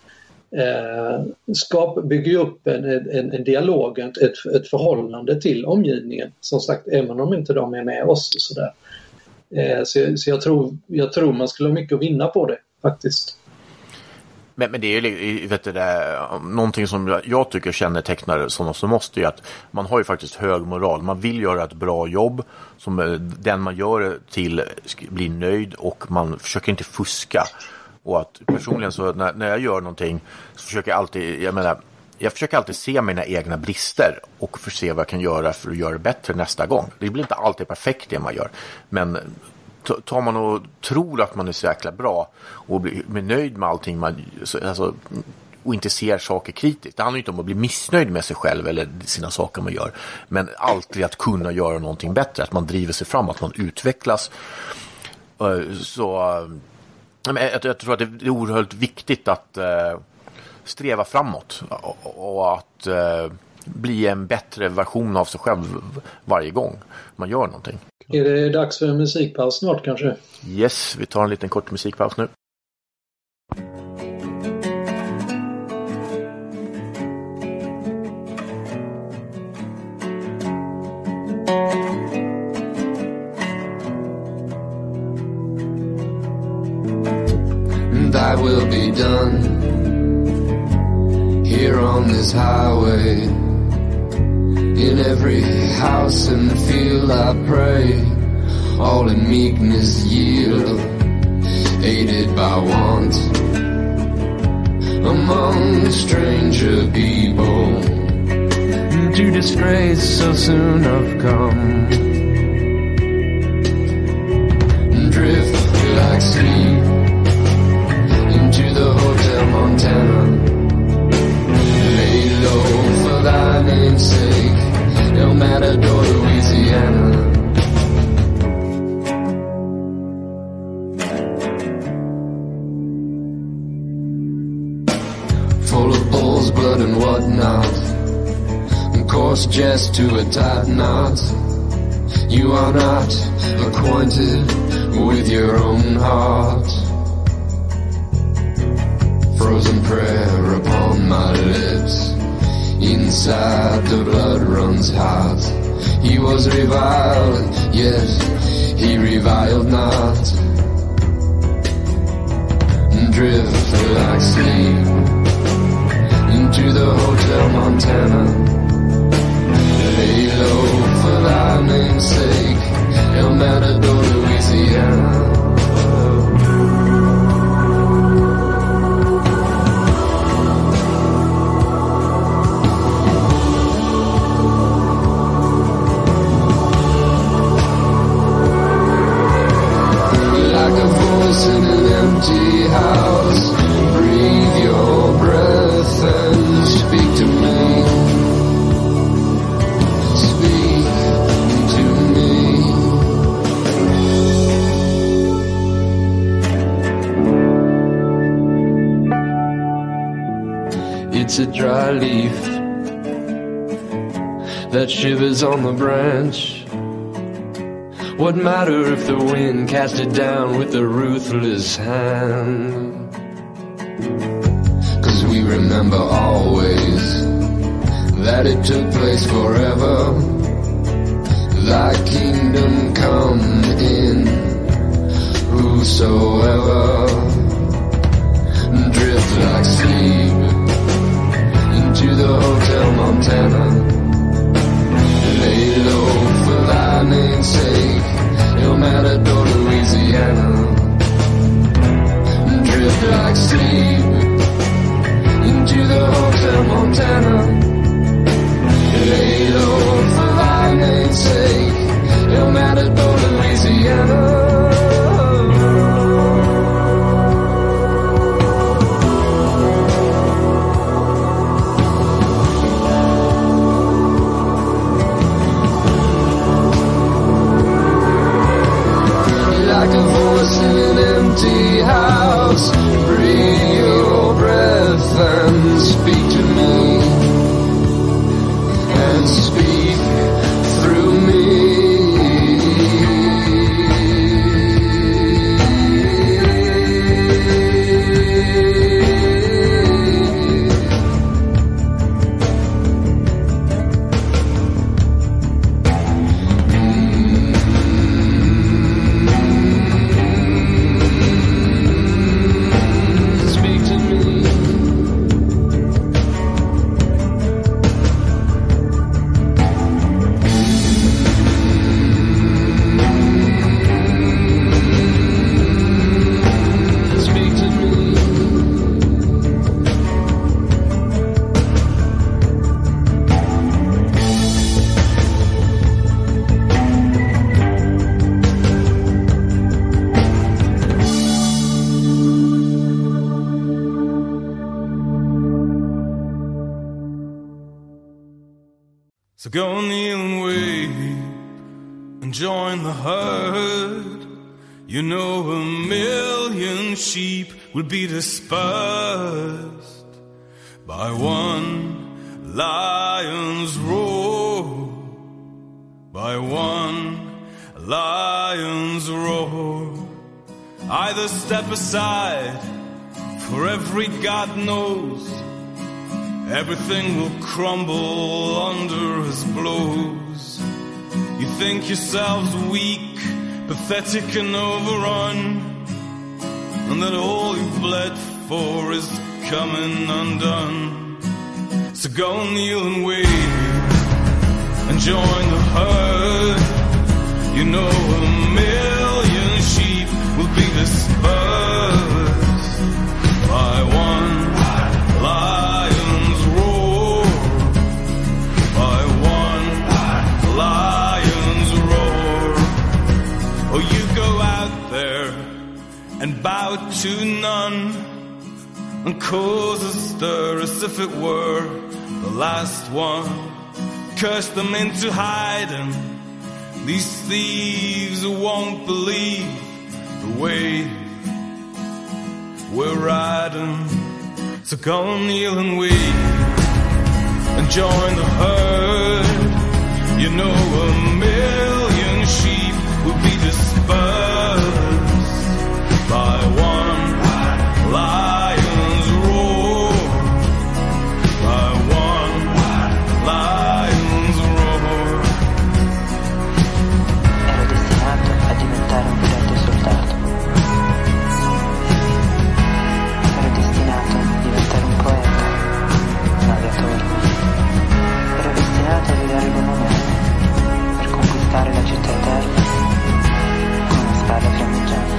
bygga upp en dialog, ett förhållande till omgivningen. Som sagt, även om inte de är med oss och sådär. Så jag tror man skulle ha mycket att vinna på det faktiskt. Men det är ju någonting som jag tycker kännetecknar sådana som måste, är att man har ju faktiskt hög moral. Man vill göra ett bra jobb som den man gör till blir nöjd, och man försöker inte fuska. Och att personligen så när jag gör någonting så försöker jag försöker alltid se mina egna brister och för se vad jag kan göra för att göra det bättre nästa gång. Det blir inte alltid perfekt det man gör, men tar man och tror att man är så jäkla bra och blir nöjd med allting och inte ser saker kritiskt. Det handlar inte om att bli missnöjd med sig själv eller sina saker man gör, men alltid att kunna göra någonting bättre, att man driver sig fram, att man utvecklas. Jag tror att det är oerhört viktigt att sträva framåt och att bli en bättre version av sig själv varje gång man gör någonting. Är det dags för en musikpaus snart kanske? Yes, vi tar en liten kort musikpaus nu. Thy will be done here on this highway. In every house and field I pray, all in meekness yield, aided by want. Among stranger people, to disgrace so soon have come. Drift like sleep into the Hotel Montana. Lay low for thy name's sake, El Matador, Louisiana. Full of bull's blood and whatnot, coarse jest to a tight knot. You are not acquainted with your own heart. Frozen prayer upon my lips, inside the blood runs hot. He was reviled, yet he reviled not. Drift like sleep into the Hotel Montana. Lay low for thy name's sake, El Matador, Louisiana. In an empty house, breathe your breath and speak to me. Speak to me. It's a dry leaf that shivers on the branch. What matter if the wind cast it down with a ruthless hand? 'Cause we remember always that it took place forever. Thy kingdom come in, whosoever. Drift like sleep into the Hotel Montana. Lay low for thy name's sake, El Matador, Louisiana. Drift like sleep into the Hotel Montana. Lay low for thy name's sake, El Matador, Louisiana. speak to me and speak through me. So go kneel and weep and join the herd. You know 1,000,000 sheep will be dispersed by one lion's roar, by one lion's roar. Either step aside, for every God knows everything will crumble under his blows. You think yourselves weak, pathetic and overrun, and that all you've bled for is coming undone. So go kneel and wait and join the herd. You know 1,000,000 sheep will be dispersed by one lion's roar, by one lion's roar. Oh, you go out there and bow to none and cause a stir as if it were the last one. Curse them into hiding. These thieves won't believe the way we're riding. So go kneel and weep and join the herd. You know 1,000,000 sheep will be dispersed by one lion's roar, by one lion's roar. Ero destinato a diventare un grande soldato. Ero destinato a diventare un poeta, un aviatore. Ero destinato a guidare le monete per conquistare la città eterna con una spada fiammeggiante.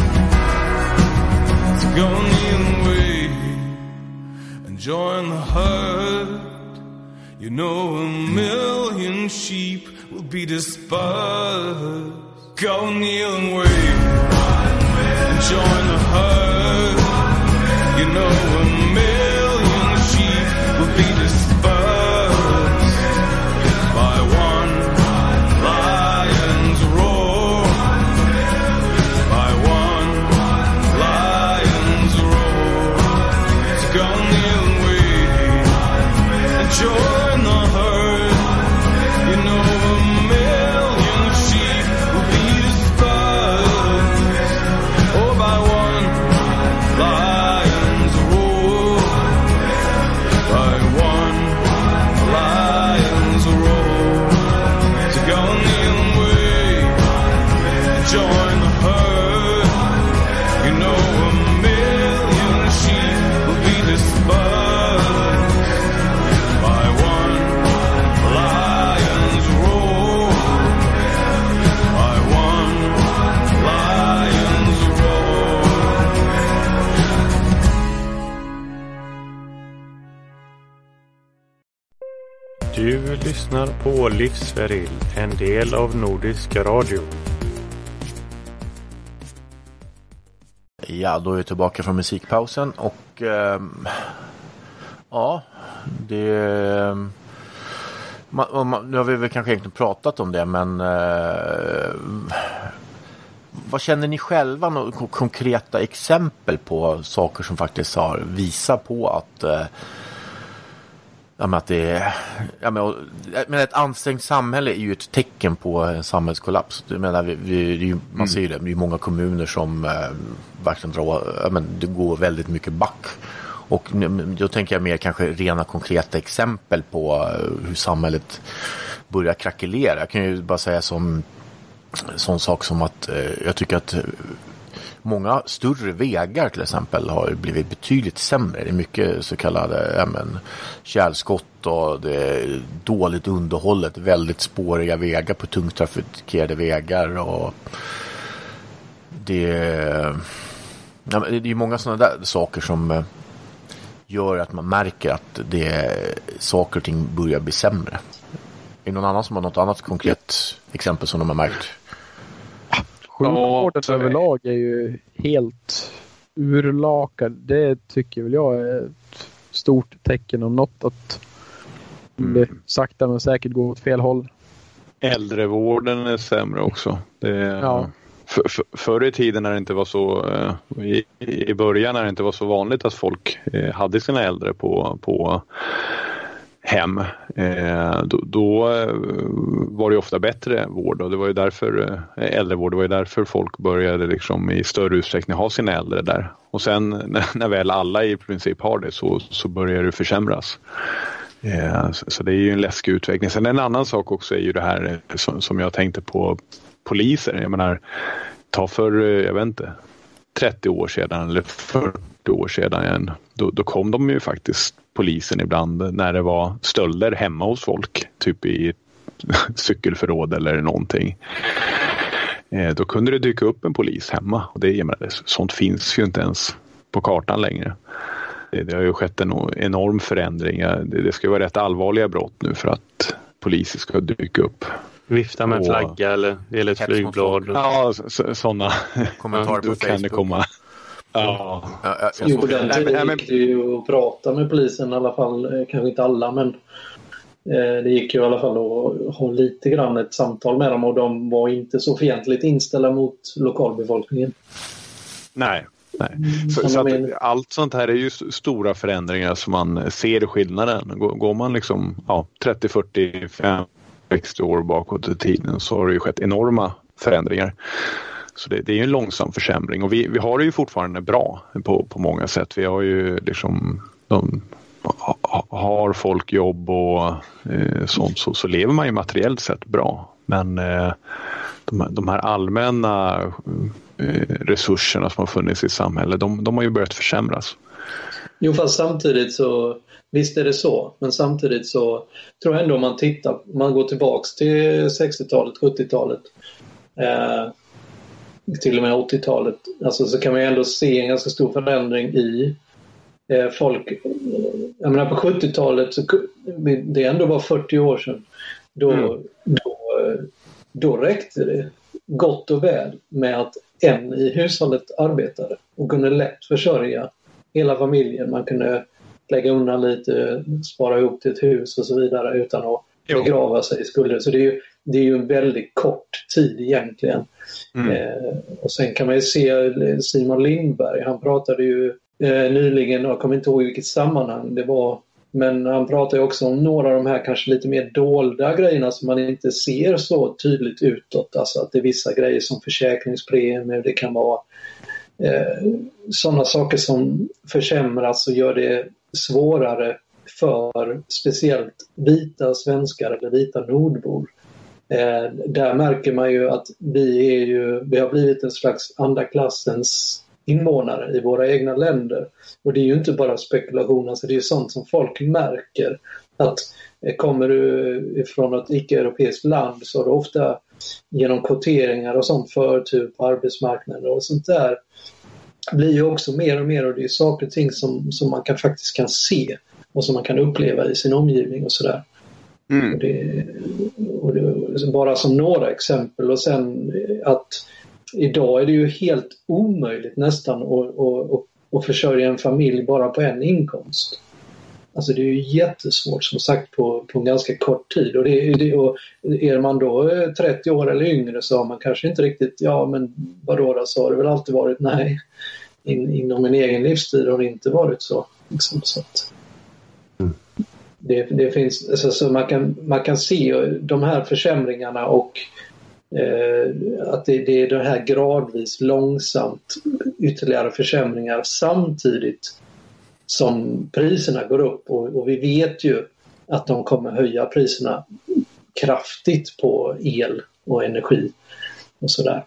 So go kneel and wait and join the herd. You know 1,000,000 sheep will be dispersed. Go kneel and wait and join the herd. You know 1,000,000 sheep will be dispersed by one lion's roar, by one lion's roar. So go kneel and wait and join the herd. You know 1,000,000 sheep will be dispersed, oh, by one lion's roar, by one lion's roar. So go kneel and wait and join the herd. You know 1,000,000 sheep will be dispersed by one lion's roar, by one lion's roar. Du lyssnar på Livsfäril, en del av Nordisk Radio. Ja, då är vi tillbaka från musikpausen och ja, det nu har vi väl kanske egentligen pratat om det, men vad känner ni själva, några konkreta exempel på saker som faktiskt har visat på att att det är, men ett ansträngt samhälle är ju ett tecken på en samhällskollaps. Jag menar, man ser ju det, det är många kommuner som verkligen det går väldigt mycket back. Och då tänker jag mer kanske rena konkreta exempel på hur samhället börjar krackelera. Jag kan ju bara säga sån sak som att jag tycker att många större vägar till exempel har blivit betydligt sämre. Det är mycket så kallade kärlskott och det är dåligt underhållet, väldigt spåriga vägar på tungt trafikerade vägar och det är många sådana där saker som gör att man märker att saker och ting börjar bli sämre. Är det någon annan som har något annat konkret exempel som de har märkt? Sjukvården överlag är ju helt urlakad. Det tycker väl jag är ett stort tecken om något att det sakta men säkert går åt fel håll. Äldrevården är sämre också. Förr i tiden när det inte var så i början när det inte var så vanligt att folk hade sina äldre på hem, då var det ofta bättre vård och det var ju därför äldrevård, det var ju därför folk började liksom i större utsträckning ha sina äldre där. Och sen när väl alla i princip har det så börjar det försämras. Så det är ju en läskig utveckling. Sen en annan sak också är ju det här som jag tänkte på poliser. Jag menar, ta för, jag vet inte, 30 år sedan eller 40 år sedan igen, då kom de ju faktiskt polisen ibland när det var stölder hemma hos folk, typ i cykelförråd eller någonting. Då kunde det dyka upp en polis hemma och sånt finns ju inte ens på kartan längre. Det har ju skett en enorm förändring. Det ska vara rätt allvarliga brott nu för att poliser ska dyka upp. Vifta med en flagga eller dela ett flygblad. Ja, sådana kommentarer på kan det komma. Ja. Jo, på den tiden gick det ju att prata med polisen i alla fall, kanske inte alla, men det gick ju i alla fall att ha lite grann ett samtal med dem och de var inte så fientligt inställda mot lokalbefolkningen. Nej. Så att allt sånt här är ju stora förändringar som man ser skillnaden. Går man liksom 30, 40, 50, 60 år bakåt i tiden så har det ju skett enorma förändringar. Så det är ju en långsam försämring och vi har det ju fortfarande bra på många sätt. Vi har ju liksom har folk jobb och sånt så lever man ju materiellt sett bra. Men de här allmänna resurserna som har funnits i samhället, de har ju börjat försämras. Jo, fast samtidigt så, visst är det så, men samtidigt så tror jag ändå om man går tillbaks till 60-talet, 70-talet, till och med 80-talet, alltså så kan man ju ändå se en ganska stor förändring i folk. Jag menar på 70-talet, så det ändå var 40 år sedan, då räckte det gott och väl med att en i hushållet arbetade och kunde lätt försörja hela familjen. Man kunde lägga undan lite, spara ihop till ett hus och så vidare utan att begrava sig i skulder. Så det är ju en väldigt kort tid egentligen. Och sen kan man ju se Simon Lindberg, han pratade ju nyligen, jag kommer inte ihåg vilket sammanhang det var, men han pratar ju också om några av de här kanske lite mer dolda grejerna som man inte ser så tydligt utåt. Alltså att det är vissa grejer som försäkringspremier, det kan vara sådana saker som försämras och gör det svårare för speciellt vita svenskar eller vita nordbor. Där märker man ju att vi har blivit en slags andra klassens invånare i våra egna länder. Och det är ju inte bara spekulation, alltså det är sånt som folk märker. Att kommer du ifrån ett icke-europeiskt land så har du ofta genom kvoteringar och sånt förtur på arbetsmarknaden och sånt där blir ju också mer och mer, och det är saker och ting som man faktiskt kan se och som man kan uppleva i sin omgivning och sådär. Och det bara som några exempel, och sen att idag är det ju helt omöjligt nästan att försörja en familj bara på en inkomst. Alltså det är ju jättesvårt som sagt på en ganska kort tid. Och är man då 30 år eller yngre så har man kanske inte riktigt, men vadå då, så har det väl alltid varit, nej. Inom en egen livstid har det inte varit så. Liksom, så att. Det finns, alltså, så man kan se de här försämringarna och att det är det här gradvis långsamt ytterligare försämringar samtidigt som priserna går upp och vi vet ju att de kommer höja priserna kraftigt på el och energi och sådär.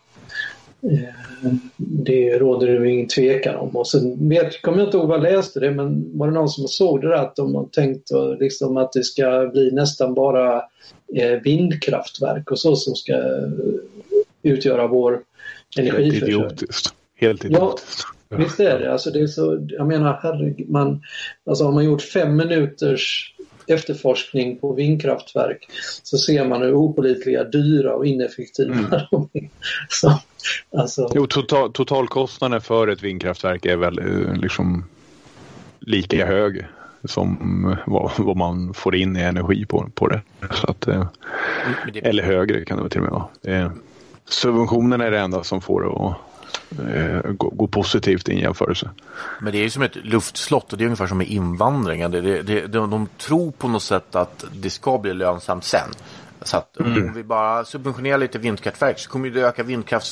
Det råder det ingen tvekan om. Och sen kommer jag inte ihåg vad jag läste det, men var det någon som såg det där att de har tänkt liksom att det ska bli nästan bara vindkraftverk och så som ska utgöra vår energiförsörjning. Helt idiotiskt. Ja, visst är det. Alltså det är så, jag menar, herregud, alltså har man gjort 5 minuters efterforskning på vindkraftverk så ser man hur opålitliga, dyra och ineffektiva de är. Så, alltså... Jo, totalkostnaden för ett vindkraftverk är väl liksom lika hög som vad man får in i energi på det. Så att, eller högre kan det till och med vara. Subventionen är det enda som får det att gå positivt i en jämförelse. Men det är ju som ett luftslott och det är ungefär som med invandringen. De tror på något sätt att det ska bli lönsamt sen. Så att om vi bara subventionerar lite vindkraftverk så kommer det öka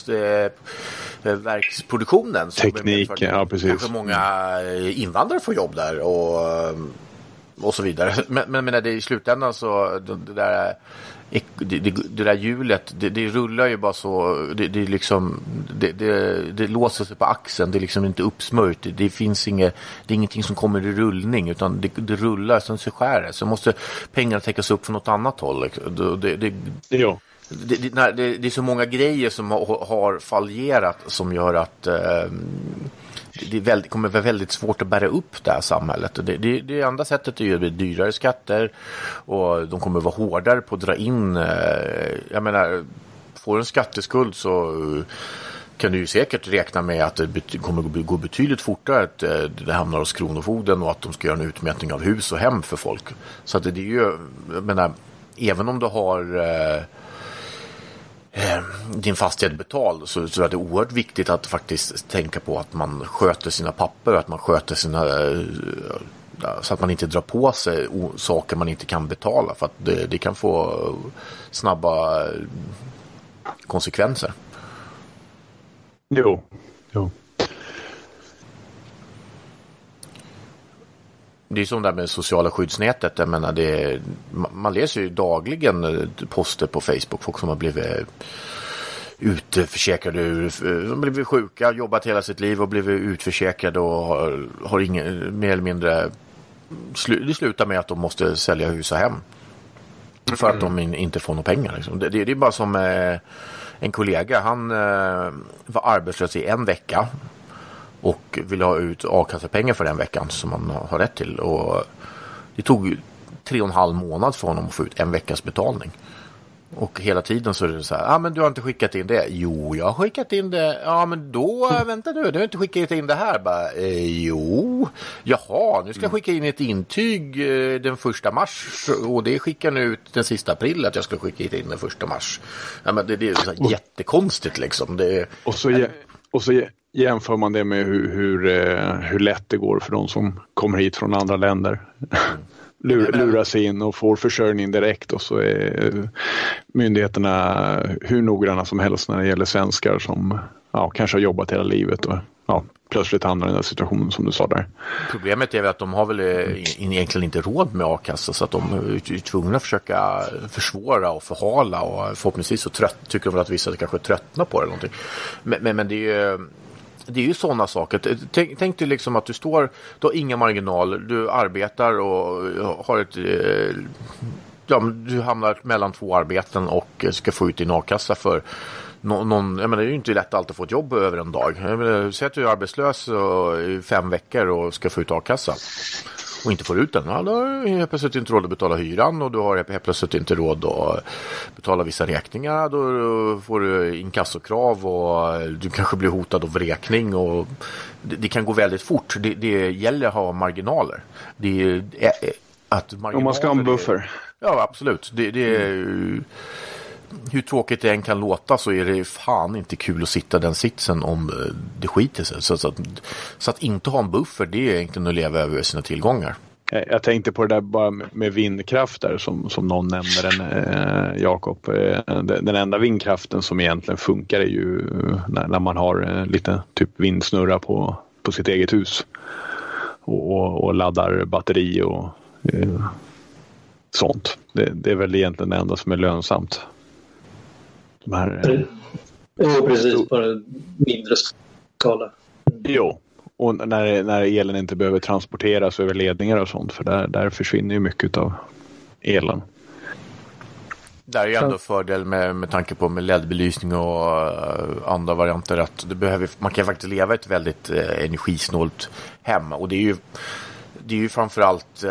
vindkraftverksproduktionen. Teknik, ja precis. Kanske många invandrare får jobb där och så vidare. Men det i slutändan så det där hjulet det rullar ju bara så det liksom det låser sig på axeln, det är liksom inte uppsmörjt, det finns det är ingenting som kommer i rullning utan det rullar som sig skär, så måste pengarna täckas upp från något annat håll. Det är så många grejer som har fallerat som gör att det kommer vara väldigt svårt att bära upp det här samhället. Det andra sättet är ju dyrare skatter och de kommer vara hårdare på att dra in. Jag menar, får en skatteskuld så kan du ju säkert räkna med att det kommer att gå betydligt fortare att det hamnar hos kronofogden och att de ska göra en utmätning av hus och hem för folk. Så att det är ju, jag menar, även om du har din fastighet betald så är det oerhört viktigt att faktiskt tänka på att man sköter sina papper, att man sköter sina så att man inte drar på sig saker man inte kan betala, för att det kan få snabba konsekvenser. Jo. Det är som där med sociala skyddsnätet. Jag menar, man läser ju dagligen poster på Facebook. Folk som har blivit utförsäkrade, som blivit sjuka, jobbat hela sitt liv och blivit utförsäkrade och har ingen, mer eller mindre det slutar med att de måste sälja hus och hem för att de inte får några pengar. Liksom. Det är bara som en kollega, han var arbetslös i 1 vecka och ville ha ut a-kassepengar för den veckan som man har rätt till. Och det tog 3,5 månader för honom att få ut 1 veckas betalning. Och hela tiden så är det så här, men du har inte skickat in det. Jo, jag har skickat in det. Ja, men då, vänta du har inte skickat in det här. Bara, jo, jaha, nu ska jag skicka in ett intyg den 1 mars. Och det skickar nu ut den sista april att jag ska skicka in den 1 mars. Ja, men det är så här jättekonstigt liksom. Och så jämför man det med hur lätt det går för de som kommer hit från andra länder. Luras in och får försörjning direkt, och så är myndigheterna hur noggranna som helst när det gäller svenskar som kanske har jobbat hela livet och plötsligt hamnar i den här situationen som du sa där. Problemet är väl att de har väl egentligen inte råd med a-kassa, så att de är tvungna att försöka försvåra och förhala, och förhoppningsvis så tycker de väl att vissa kanske tröttnar på det eller någonting. Men det är ju sådana saker. Tänk dig liksom att du har inga marginaler, du arbetar och har du hamnar mellan 2 arbeten och ska få ut din a-kassa för någon, jag menar, det är ju inte lätt alltid att få ett jobb över en dag. Säg att du är arbetslös i 5 veckor och ska få ut a-kassa och inte får ut den. Då har du helt plötsligt inte råd att betala hyran, och du har helt plötsligt inte råd att betala vissa räkningar. Då får du inkassokrav och du kanske blir hotad av vräkning, och det kan gå väldigt fort. Det gäller att ha marginaler. Om man ska ha en buffer. Ja, absolut. Det är hur tråkigt det än kan låta, så är det fan inte kul att sitta den sitsen om det skiter sig. Så att inte ha en buffer, det är egentligen att leva över sina tillgångar. Jag tänkte på det där bara med vindkraft där som någon nämnde, Jakob. Den enda vindkraften som egentligen funkar är ju när man har lite typ vindsnurra på sitt eget hus och laddar batteri och sånt. Det är väl egentligen det enda som är lönsamt. Precis, bara mindre skala. Jo, och när elen inte behöver transporteras över ledningar och sånt, för där försvinner ju mycket av elen. Det är ju ändå fördel med tanke på med LED-belysning och andra varianter att man kan faktiskt leva ett väldigt energisnålt hem, och det är ju framförallt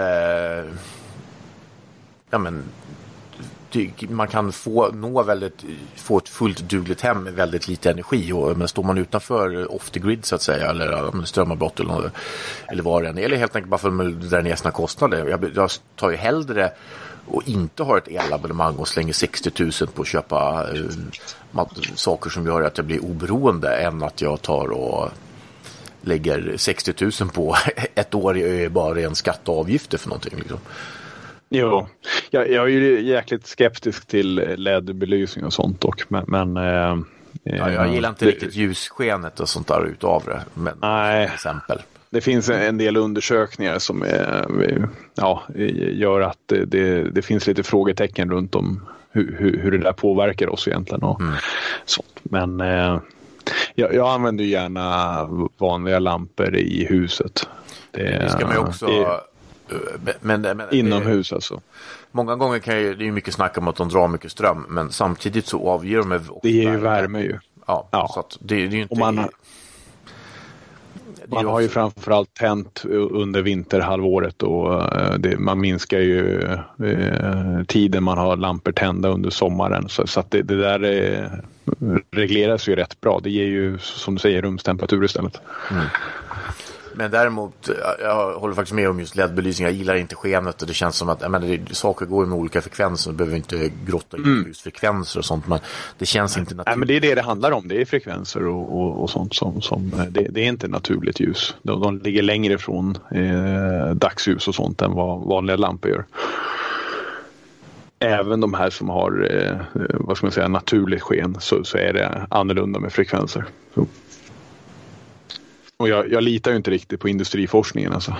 man kan få ett fullt dugligt hem med väldigt lite energi, men står man utanför off the grid så att säga, eller strömavbrott eller vad det än är, eller helt enkelt bara för att dra ner sina kostnader. Jag tar ju hellre och inte har ett elabonnemang och slänger 60 000 på att köpa saker som gör att jag blir oberoende, än att jag tar och lägger 60 000 på ett år i bara en skatteavgifter för någonting liksom. Jo, jag är ju jäkligt skeptisk till LED-belysning och sånt dock, men jag gillar inte riktigt ljusskenet och sånt där utav det, men nej, till exempel. Det finns en del undersökningar som gör att det finns lite frågetecken runt om hur det där påverkar oss egentligen och sånt. Men jag använder ju gärna vanliga lampor i huset. Det ska man ju också... Men inomhus alltså. Många gånger det är ju mycket snack om att de drar mycket ström, men samtidigt så avger de det ger ju värme ju. Ja. Så att det är ju inte... Man har ju framförallt tänt under vinterhalvåret och man minskar ju tiden man har lampor tända under sommaren. Så att det där regleras ju rätt bra. Det ger ju, som du säger, rumstemperatur istället. Men däremot, jag håller faktiskt med om just LED-belysning. Jag gillar inte skenet och det känns som att saker går med olika frekvenser. Man behöver inte grotta i just frekvenser och sånt, men det känns inte naturligt. Nej, men det är det handlar om. Det är frekvenser och sånt som det är inte naturligt ljus. De ligger längre från dagsljus och sånt än vad vanliga lampor gör. Även de här som har naturligt sken, så är det annorlunda med frekvenser. Så. Och jag litar ju inte riktigt på industriforskningen alltså.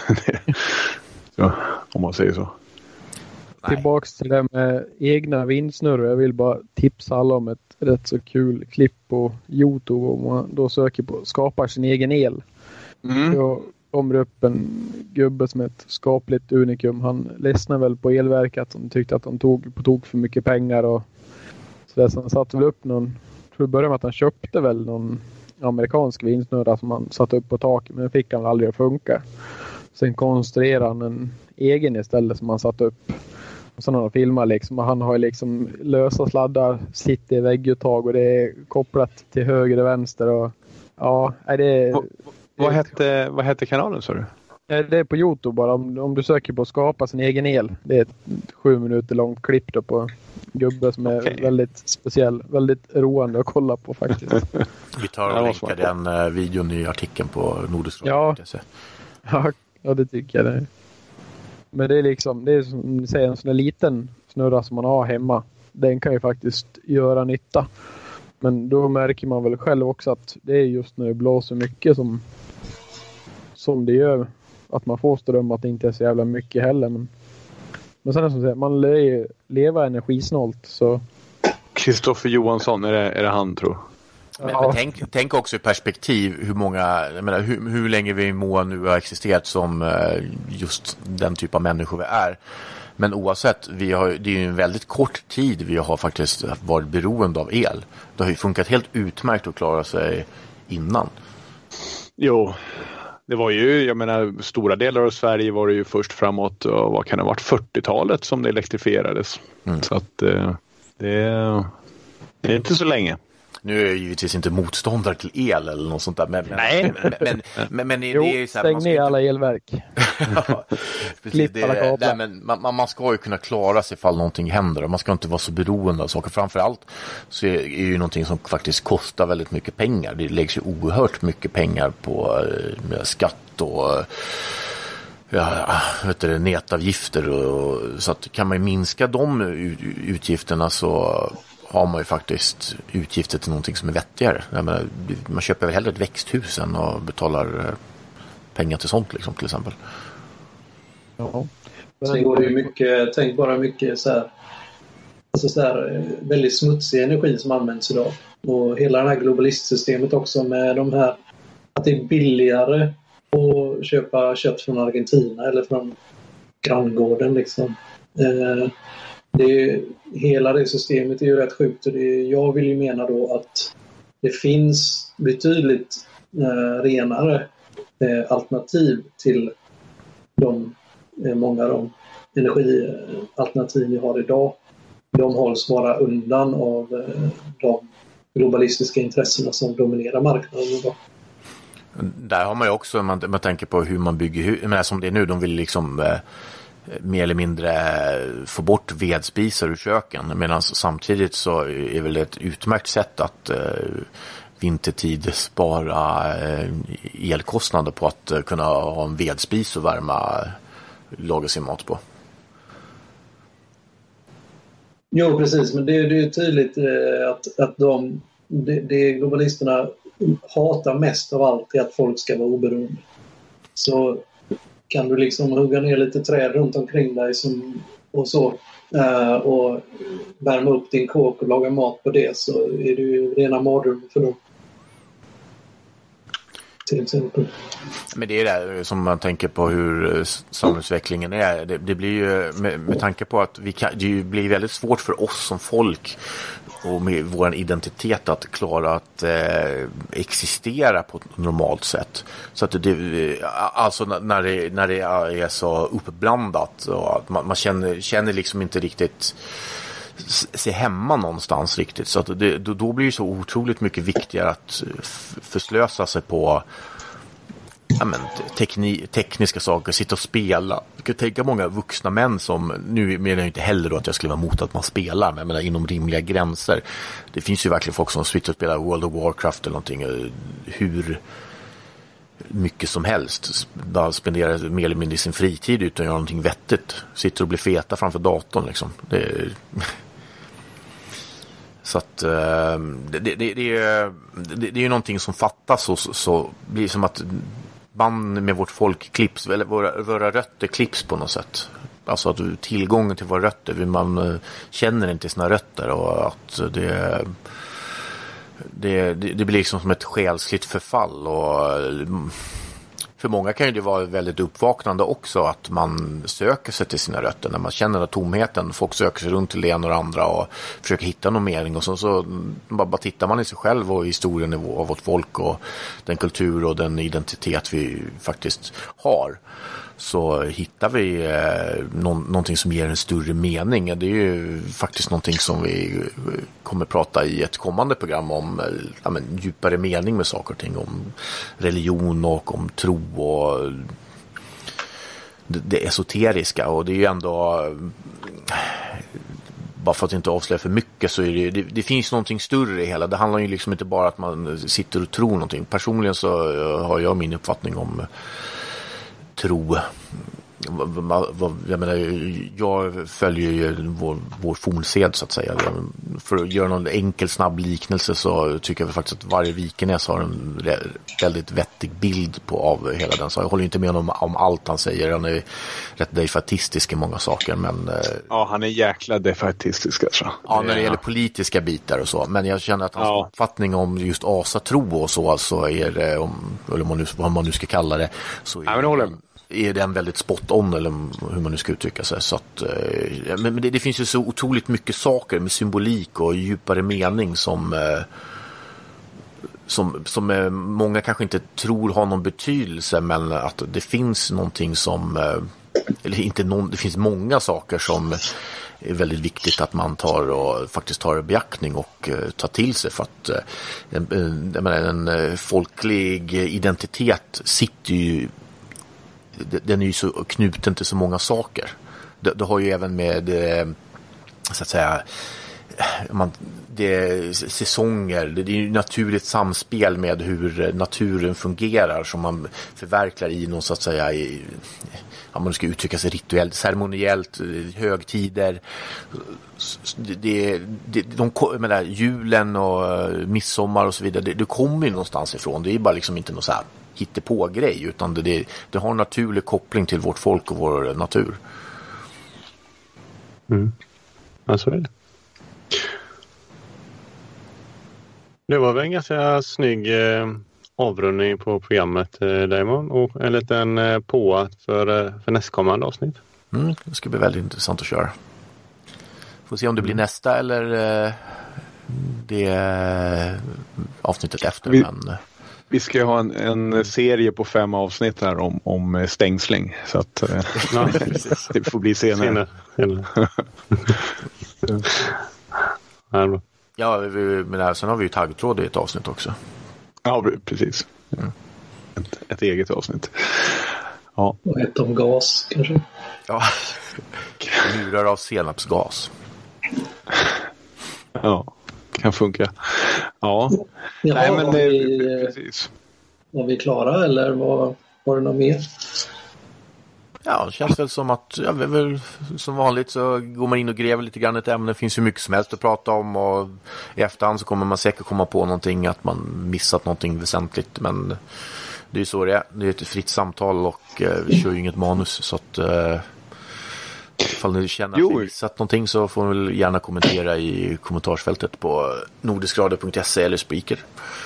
Så, om man säger så. Tillbaks till det med egna vindsnurror. Jag vill bara tipsa alla om ett rätt så kul klipp på YouTube om man då söker på skapar sin egen el. Jag kommer upp en gubbe som är ett skapligt unikum. Han ledsnade väl på elverket. De tyckte att de tog för mycket pengar och så han satte väl upp någon, tror det började med att han köpte väl någon amerikansk vindsnurra som han satte upp på taket, men fick han aldrig att funka. Sen konstruerade han en egen istället som han satte upp. Och sen har han filmat liksom, och han har liksom lösa sladdar, sitter i vägguttag och det är kopplat till höger och vänster och ja, är det... Vad hette kanalen, sa du? Det är på YouTube bara. Om du söker på att skapa sin egen el. Det är ett 7 minuter långt klipp då på gubbe som är väldigt speciell. Väldigt roande att kolla på faktiskt. Vi tar och länkar den videon i artikeln på Nordisk. Ja, det tycker jag det. Men det är liksom, det är som ni säger, en sån där liten snurra som man har hemma. Den kan ju faktiskt göra nytta. Men då märker man väl själv också att det är just när det blåser mycket som det gör. Att man får ström, att det inte är så jävla mycket heller. Men sen är det som säger, man lever energisnålt. Så... Kristoffer Johansson, är det han tror? Men tänk också i perspektiv hur länge vi nu har existerat som just den typ av människor vi är. Men oavsett, det är ju en väldigt kort tid vi har faktiskt varit beroende av el. Det har ju funkat helt utmärkt att klara sig innan. Jo, det var ju, jag menar, stora delar av Sverige var det ju först framåt, vad kan det ha varit, 40-talet som det elektrifierades. Så att det är inte så länge. Nu är jag givetvis inte motståndare till el eller något sånt där. Men det är ju så här, stäng ner alla elverk. Ja, man ska ju kunna klara sig ifall någonting händer. Man ska inte vara så beroende av saker. Framförallt så är det ju någonting som faktiskt kostar väldigt mycket pengar. Det läggs ju oerhört mycket pengar på skatt och nätavgifter och så att kan man minska de utgifterna så har man ju faktiskt utgifter till någonting som är vettigare. Man köper väl hellre ett växthus än och betalar pengar till sånt liksom, till exempel. Ja. Sen går det ju mycket, tänk bara mycket så här väldigt smutsig energi som används idag. Och hela det här globalistsystemet också med de här, att det är billigare att köpa kött från Argentina eller från granngården liksom. Hela det systemet är ju rätt sjukt, och jag vill ju mena då att det finns betydligt renare alternativ till många av de energialternativ vi har idag. De hålls bara undan av de globalistiska intressena som dominerar marknaden idag. Där har man ju också, man tänker på hur man bygger hus, men som det är nu, de vill liksom mer eller mindre få bort vedspisar ur köken, medan samtidigt så är väl ett utmärkt sätt att vintertid spara elkostnader på att kunna ha en vedspis och laga sin mat på. Jo, precis, men det är tydligt att det globalisterna hatar mest av allt är att folk ska vara oberoende. Så kan du liksom hugga ner lite träd runt omkring dig och värma upp din kåk och laga mat på det, så är det ju rena mardröm för dem. Till exempel. Men det är det som man tänker på hur samhällsutvecklingen är. Det blir ju med tanke på att det blir väldigt svårt för oss som folk och med vår identitet att klara att existera på ett normalt sätt. Så att alltså när det är så uppblandat och att man känner liksom inte riktigt sig hemma någonstans riktigt. Så att då blir det så otroligt mycket viktigare att förslösa sig på tekniska saker, sitta och spela. Jag kan tänka många vuxna män som, nu menar jag inte heller då att jag skulle vara emot att man spelar, men jag menar inom rimliga gränser. Det finns ju verkligen folk som sitter och spelar World of Warcraft eller någonting hur mycket som helst. Bara spenderar mer eller mindre sin fritid utan att göra någonting vettigt. Sitter och blir feta framför datorn liksom. Så att det är ju någonting som fattas, och så blir det som att band med vårt folk klipps, eller våra rötter klipps på något sätt. Alltså att tillgången till våra rötter, man känner inte sina rötter, och att det blir liksom som ett själsligt förfall. Och för många kan ju det vara väldigt uppvaknande också, att man söker sig till sina rötter när man känner den tomheten. Folk söker sig runt till det ena och det andra och försöker hitta någon mening, och så bara tittar man i sig själv och historien av vårt folk och den kultur och den identitet vi faktiskt har, så hittar vi någonting som ger en större mening. Det är ju faktiskt någonting som vi kommer prata i ett kommande program om, djupare mening med saker och ting, om religion och om tro och det esoteriska. Och det är ju ändå, bara för att inte avslöja för mycket, så är det finns någonting större i hela. Det handlar ju liksom inte bara att man sitter och tror någonting. Personligen så har jag min uppfattning om tro. Jag menar, jag följer ju vår fornsed så att säga. För att göra någon enkel snabb liknelse så tycker jag faktiskt att varje Vikenäs har en väldigt vettig bild av hela den. Så jag håller inte med om allt han säger. Han är rätt defaitistisk i många saker, men ja, han är jäkla defaitistisk alltså. Ja, när det gäller politiska bitar och så. Men jag känner att hans uppfattning om just asatro och så, alltså är det, eller vad man nu ska kalla det, så är den väldigt spot on, eller hur man nu ska uttrycka sig. Så att, men det finns ju så otroligt mycket saker med symbolik och djupare mening som många kanske inte tror har någon betydelse, men att det finns någonting som, eller inte det finns många saker som är väldigt viktigt att man faktiskt tar i beaktning och tar till sig, för att en folklig identitet sitter ju, den är ju så knuten till så många saker. Det har ju även med så att säga det är säsonger, det är ju naturligt samspel med hur naturen fungerar som man förverkligar i någon så att säga man ska uttrycka sig rituellt, ceremoniellt, högtider. Med där julen och midsommar och så vidare, det kommer ju någonstans ifrån. Det är bara liksom inte någon så här hittepå-grej, utan det har en naturlig koppling till vårt folk och vår natur. Ja, så är det. Det var väl en ganska snygg avrundning på programmet, Damon, och en liten påa för nästkommande avsnitt. Det ska bli väldigt intressant att köra. Får se om det blir nästa eller det avsnittet efter. Vi ska ha en serie på 5 avsnitt här om stängsling, så att det får bli senare. Ja, men sen har vi ju taggtråd i ett avsnitt också. Ja, precis. Ett eget avsnitt. Ja. Och ett om gas, kanske. Ja, murar av senapsgas. Ja, kan funka. Ja. Ja, nej, men precis. Var vi klara eller var det något mer? Ja, det känns väl som att som vanligt så går man in och gräver lite grann ett ämne. Det finns ju mycket som helst att prata om, och i efterhand så kommer man säkert komma på någonting, att man missat någonting väsentligt, men det är ju så det är. Det är ett fritt samtal och vi kör ju inget manus, så att ifall ni känner att vi missat någonting så får ni väl gärna kommentera i kommentarsfältet på nordiskradio.se eller Spreaker.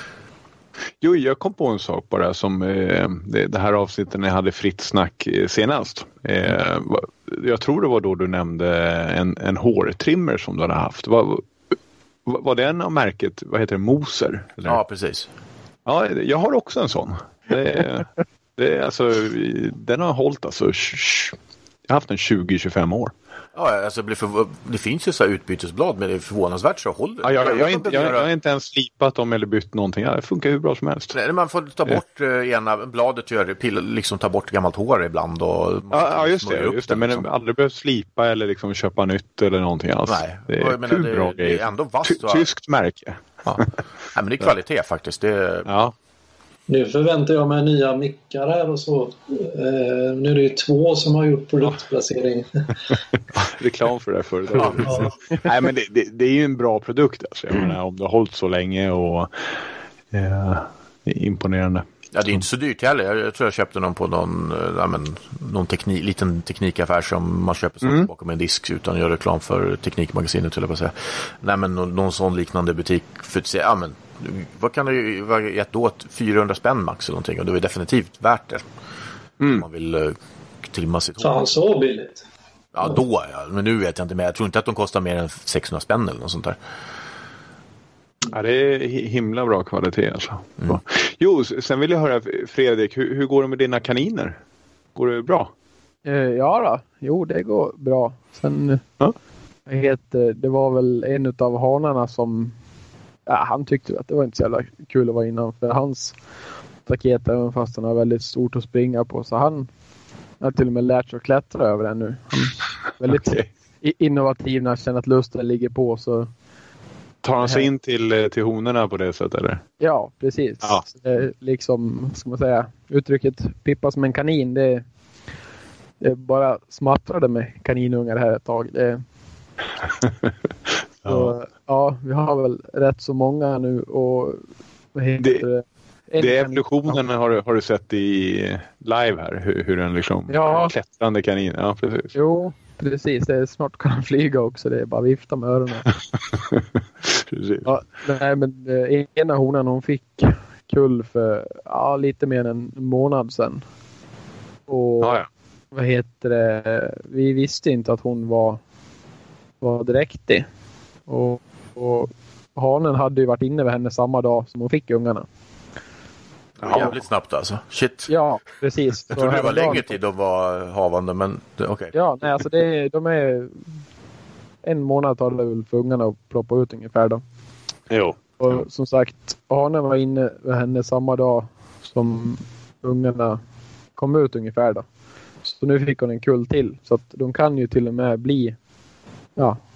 Jo, jag kom på en sak bara som det här avsnittet när jag hade fritt snack senast. Jag tror det var då du nämnde en hårtrimmer som du hade haft. Var det en av märket, vad heter det, Moser? Eller? Ja, precis. Ja, jag har också en sån. Det alltså, den har hållit alltså, jag har haft den 20-25 år. Ja, alltså det finns ju så här utbytesblad, men det är förvånansvärt så håller. Ja, jag har inte ens slipat dem eller bytt någonting. Ja, det funkar hur bra som helst. Nej, man får ta bort ena bladet, liksom ta bort gammalt hår ibland. Och just det. Men liksom. Aldrig behövt slipa eller liksom köpa nytt eller någonting alls. Nej, det är hur bra grejer. Det är ändå vasst. Tyskt märke. Ja. Nej, men det är kvalitet faktiskt. Ja. Nu förväntar jag mig nya mickar här och så. Nu är det ju 2 som har gjort produktplacering. Reklam för det här företaget. Nej, men det är ju en bra produkt. Alltså. Jag menar, om det har hållit så länge och det är imponerande. Ja, det är inte så dyrt heller. Jag tror jag köpte någon på någon liten teknikaffär som man köper så bakom en disk utan att göra reklam för Teknikmagasinet, eller vad säga. Nej, men någon sån liknande butik för att säga, men vad kan det ju vara gett då? 400 spänn max eller någonting, och det är definitivt värt det. Om man vill trimma sitt hår. Så billigt. Ja, då ja. Men nu vet jag inte mer. Jag tror inte att de kostar mer än 600 spänn eller något sånt där. Ja, det är himla bra kvalitet alltså. Jo, sen vill jag höra, Fredrik, hur går det med dina kaniner? Går det bra? Ja då. Jo, det går bra. Sen det var väl en av hanarna som han tyckte att det var inte så jävla kul att vara innanför hans staket, även fast han har väldigt stort att springa på. Så han har till och med lärt sig att klättra över den nu. Han är väldigt innovativ när han känner att lusten ligger på. Så tar han sig in till honorna på det sättet, eller? Ja, precis. Ja. Liksom, ska man säga, uttrycket pippa som en kanin, det bara smattrade med kaninungar här ett tag. Så, vi har väl rätt så många nu, och det evolutionen har du sett i live här, hur den liksom klättrande kanin. Ja, precis. Jo, precis. Det är snart kan han flyga också. Det är bara vifta med öronen. Precis. Ja, nej, men ena honan, hon fick kull för lite mer än en månad sedan. Och vi visste inte att hon var dräktig. Och hanen hade ju varit inne vid henne samma dag som hon fick ungarna. Jävligt snabbt alltså. Shit. Ja, precis. Jag trodde det var längre tid de var havande, men okej. Ja, nej, alltså de är en månad tar det väl för ungarna att ploppa ut ungefär då. Jo. Och som sagt, hanen var inne vid henne samma dag som ungarna kom ut ungefär då. Så nu fick hon en kull till. Så att de kan ju till och med bli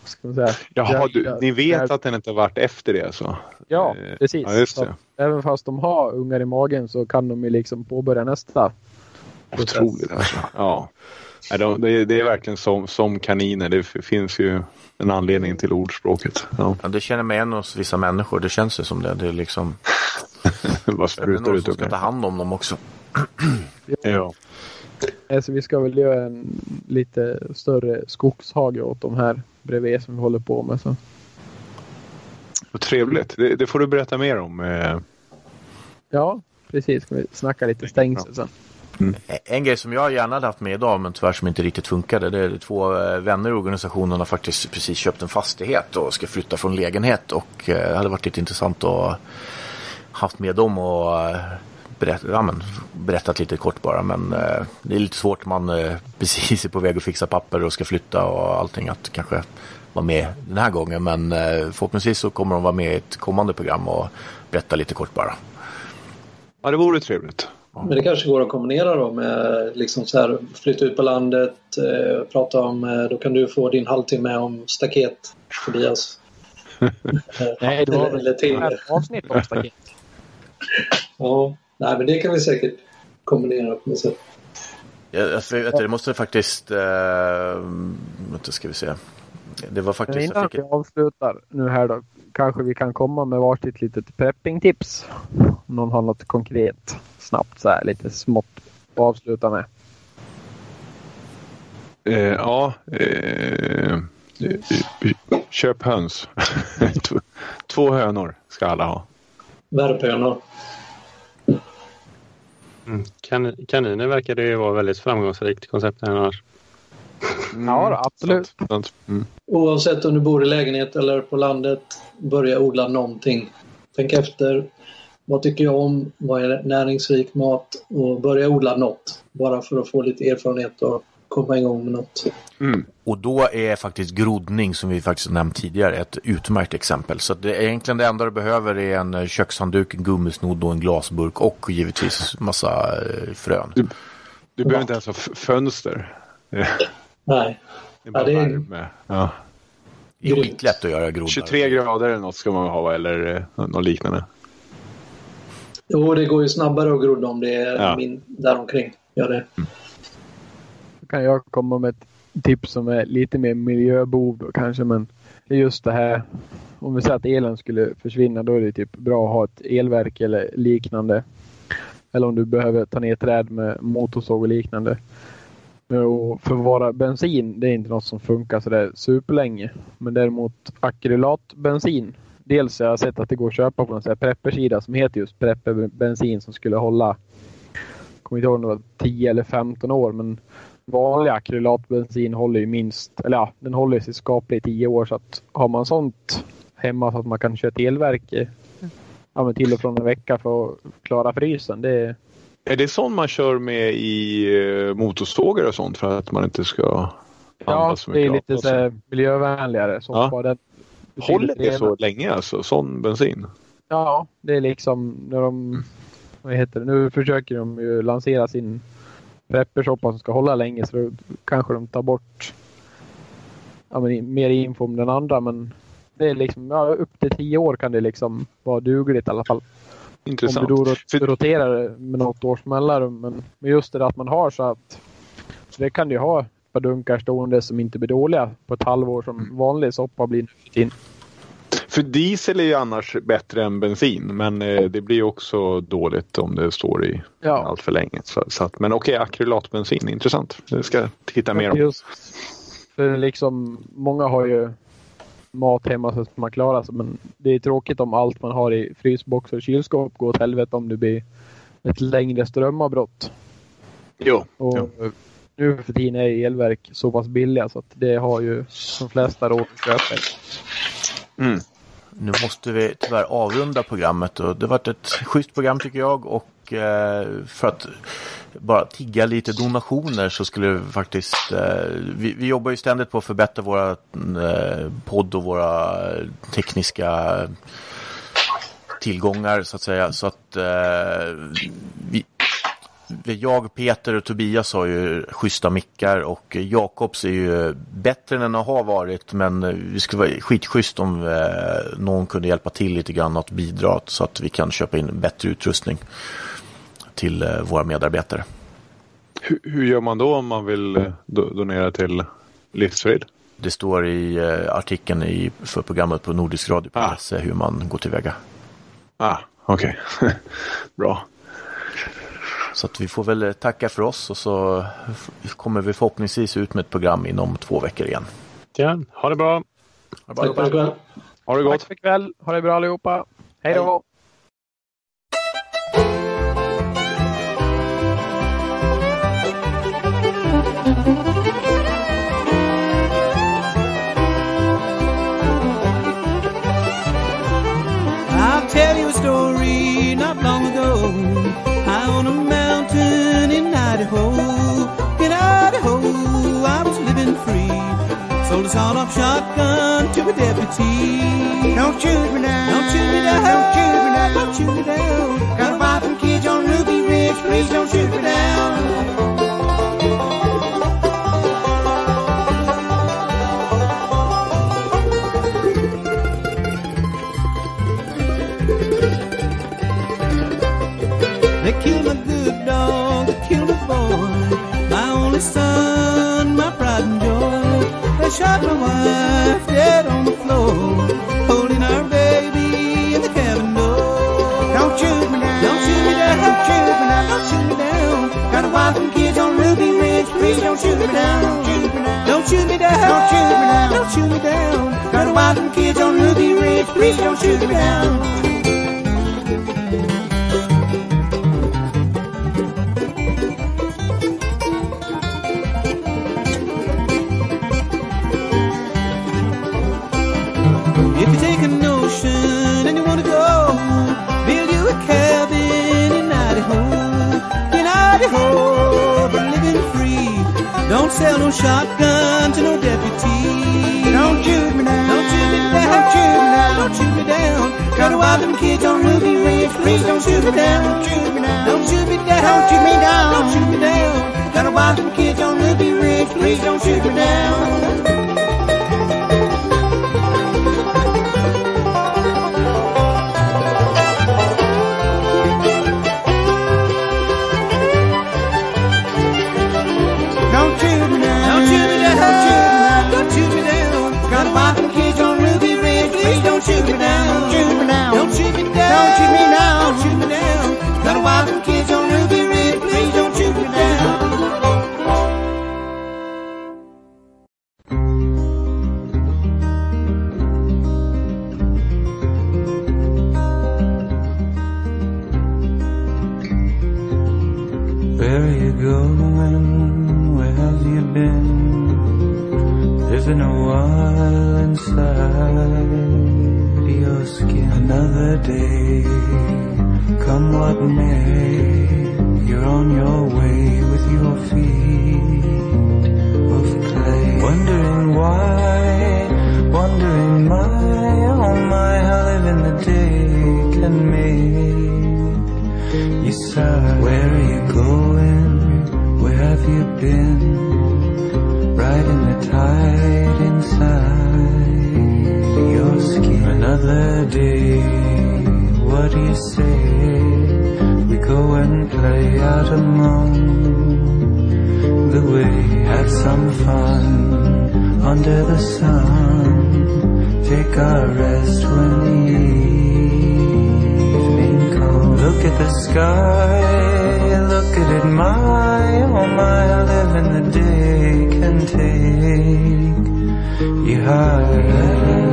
ska man säga. Jaha, ni vet att den inte har varit efter det så? Ja, precis. Ja, just det. Även fast de har ungar i magen så kan de ju liksom påbörja nästa process. Otroligt alltså. Ja. Det är verkligen som kaniner. Det finns ju en anledning till ordspråket. Ja. Ja, det känner mig igen hos vissa människor. Det känns ju som det. Det är liksom... Vad sprutar ut som ska ta hand om dem också. Ja. Alltså, vi ska väl göra en lite större skogshage åt de här bredvid som vi håller på med. Så. Vad trevligt. Det får du berätta mer om. Ja, precis. Ska vi snacka lite stängsel sen. Mm. En grej som jag gärna hade haft med idag men tyvärr som inte riktigt funkade, det är 2 vänner i organisationen har faktiskt precis köpt en fastighet och ska flytta från lägenhet, och det hade varit lite intressant att haft med dem och berättat lite kort bara, men det är lite svårt man precis är på väg att fixa papper och ska flytta och allting, att kanske vara med den här gången, men förhoppningsvis så kommer de vara med i ett kommande program och berätta lite kort bara. Ja, det vore trevligt. Men det kanske går att kombinera då med liksom så här, flytta ut på landet, prata om, då kan du få din halvtimme om staket, Tobias. Nej, det var väl ett avsnitt om staket. Ja, nej, men det kan vi säkert kombinera på något sätt. Det måste faktiskt ska vi se. Det var faktiskt... Men innan vi avslutar nu här då, kanske vi kan komma med varsitt litet prepping-tips. Om någon har något konkret, snabbt så här, lite smått att avsluta med. Köp höns. 2 hönor ska alla ha. Värphönor. Kaniner verkar det ju vara väldigt framgångsrikt koncept annars. Ja, absolut. Oavsett om du bor i lägenhet eller på landet, börja odla någonting. Tänk efter, vad tycker jag om, vad är näringsrik mat, och börja odla något. Bara för att få lite erfarenhet och komma igång med något. Mm. Och då är faktiskt groddning, som vi faktiskt nämnt tidigare, ett utmärkt exempel. Så det är egentligen det enda du behöver är en kökshandduk, en gummisnodd och en glasburk och givetvis massa frön. Du behöver inte ens ha fönster. Nej. Det är bara värme. Ja. Det är skitlätt att göra groddar. 23 grader eller något ska man ha, eller något liknande. Jo, det går ju snabbare att grodda om det är däromkring. Gör det. Då kan jag komma med ett tips som är lite mer miljöbov då, kanske, men det är just det här, om vi säger att elen skulle försvinna, då är det typ bra att ha ett elverk eller liknande. Eller om du behöver ta ner träd med motorsåg och liknande. Och förvara bensin, det är inte något som funkar så där superlänge. Men däremot akrylatbensin, dels har jag sett att det går att köpa på en sån här preppersida som heter just prepperbensin, som skulle hålla, kommer inte ihåg om det var 10 eller 15 år, men vanlig akrylatbensin håller ju minst, eller ja, den håller sig skapligt i 10 år, så att har man sånt hemma så att man kan köra ett elverk till och från en vecka för att klara frysen, det är det sånt man kör med i motorsågar och sånt för att man inte ska använda så mycket? Ja, det är lite så miljövänligare. Ja. Håller det så länge alltså, sån bensin? Ja, det är liksom när de, nu försöker de ju lansera sin preppersoppa som ska hålla länge, så då kanske de tar bort mer info om den andra, men det är liksom upp till 10 år kan det liksom vara dugligt i alla fall. Intressant. Om du då roterar med något års mellanrum, men just det att man har så att det kan du ha ett par dunkar stående som inte blir dåliga på ett halvår som vanlig soppa blir nu. För diesel är ju annars bättre än bensin, men det blir också dåligt om det står i allt för länge. Så att, men okej, akrylatbensin, intressant. Det ska jag titta mer om. Just för liksom, många har ju mat hemma så att man klarar sig, men det är tråkigt om allt man har i frysbox och kylskåp går åt helvete om det blir ett längre strömavbrott. Jo. Och nu för tiden är elverk så pass billiga så att det har ju de flesta råd att köpa. Mm. Nu måste vi tyvärr avrunda programmet, och det har varit ett schysst program tycker jag, och för att bara tigga lite donationer så skulle vi faktiskt vi jobbar ju ständigt på att förbättra våra podd och våra tekniska tillgångar så att säga, så att jag, Peter och Tobias har ju schyssta mickar och Jakobs är ju bättre än den har varit, men det skulle vara skitschysst om någon kunde hjälpa till lite grann att bidra så att vi kan köpa in bättre utrustning till våra medarbetare. Hur gör man då om man vill donera till Livsfrid? Det står i artikeln för programmet på Nordisk Radio hur man går tillväga. Okej. Bra. Så att vi får väl tacka för oss och så kommer vi förhoppningsvis ut med ett program inom 2 veckor igen. Ja, ha det bra. Tack för ikväll. Ha det gott. Tack för ikväll. Ha det bra allihopa. Hej då. I'll tell you a story not long ago. High on a mountain in Idaho. In Idaho, I was living free. Sold a sawed-off shotgun to a deputy. Don't shoot me now. Don't shoot me down. Don't shoot me now. Don't shoot me down. Got a wife and kids on Ruby Ridge. Please don't shoot me down. They killed my good dog, they killed a boy, my only son, my pride and joy. They shot my wife dead on the floor, holding our baby in the cabin door. Don't shoot me down, don't shoot me down, don't shoot me down, don't shoot me down. Got a wife and kids on Ruby Ridge, please don't shoot me down, don't shoot me down, don't shoot me down, don't shoot me down. Got a wife and kids on Ruby Ridge, please don't shoot me down. If you take a notion and you want to go, build you a cabin in Idaho, but living free. Don't sell no shotgun to no deputy. Don't shoot me down, don't shoot me down, don't shoot me down, don't shoot me down. Got a wife and kids on Ruby Ridge, please don't shoot me down, don't shoot me down, don't shoot me down, don't shoot me down, don't shoot me down. Got a wife and kids on Ruby Ridge, please don't shoot me down. Don't shoot me down, shoot me down, don't shoot me down, don't shoot me down, don't shoot me down. Got a wife and kids on Ruby Ridge, please don't shoot me down. Where are you going? Where have you been? Living a while inside your skin. Another day, come what may, you're on your way with your feet of clay. Wondering why, wondering oh my, how living the day can make you sigh. Where are you going? Where have you been? Riding the tide inside your skin. Another day, what do you say? We go and play out among the way. Have some fun under the sun. Take our rest when the evening comes. Look at the sky, look at it, oh my, how living the day can take you high.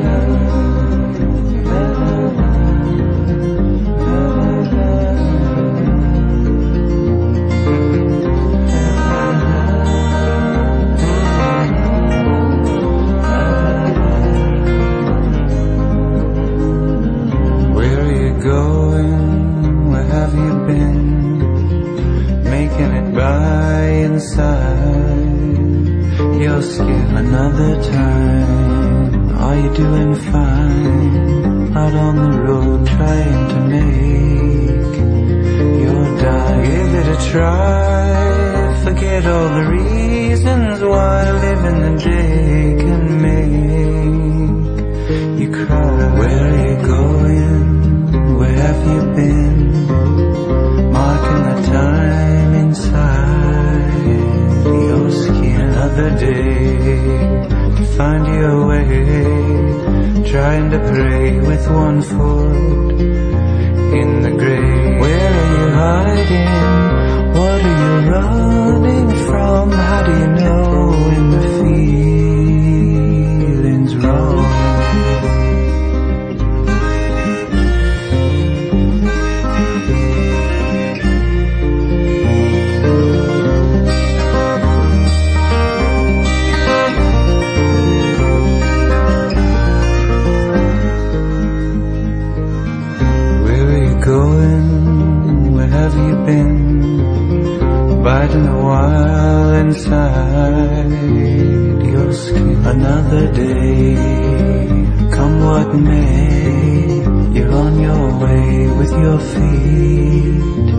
Where are you going? Where have you been? Making it by inside your skin. Another time, are you doing fine? Out on the road trying to make your dime. Give it a try. Forget all the reasons why living the day can make you cry. Where are you going? Where have you been? Marking the time inside your skin. Another day to find your way. Trying to pray with one foot in the grave. Where are you hiding? What are you running from? How do you know when the feeling's wrong? Where are you going? Where have you been? Biting a while inside your skin. Another day, come what may, you're on your way with your feet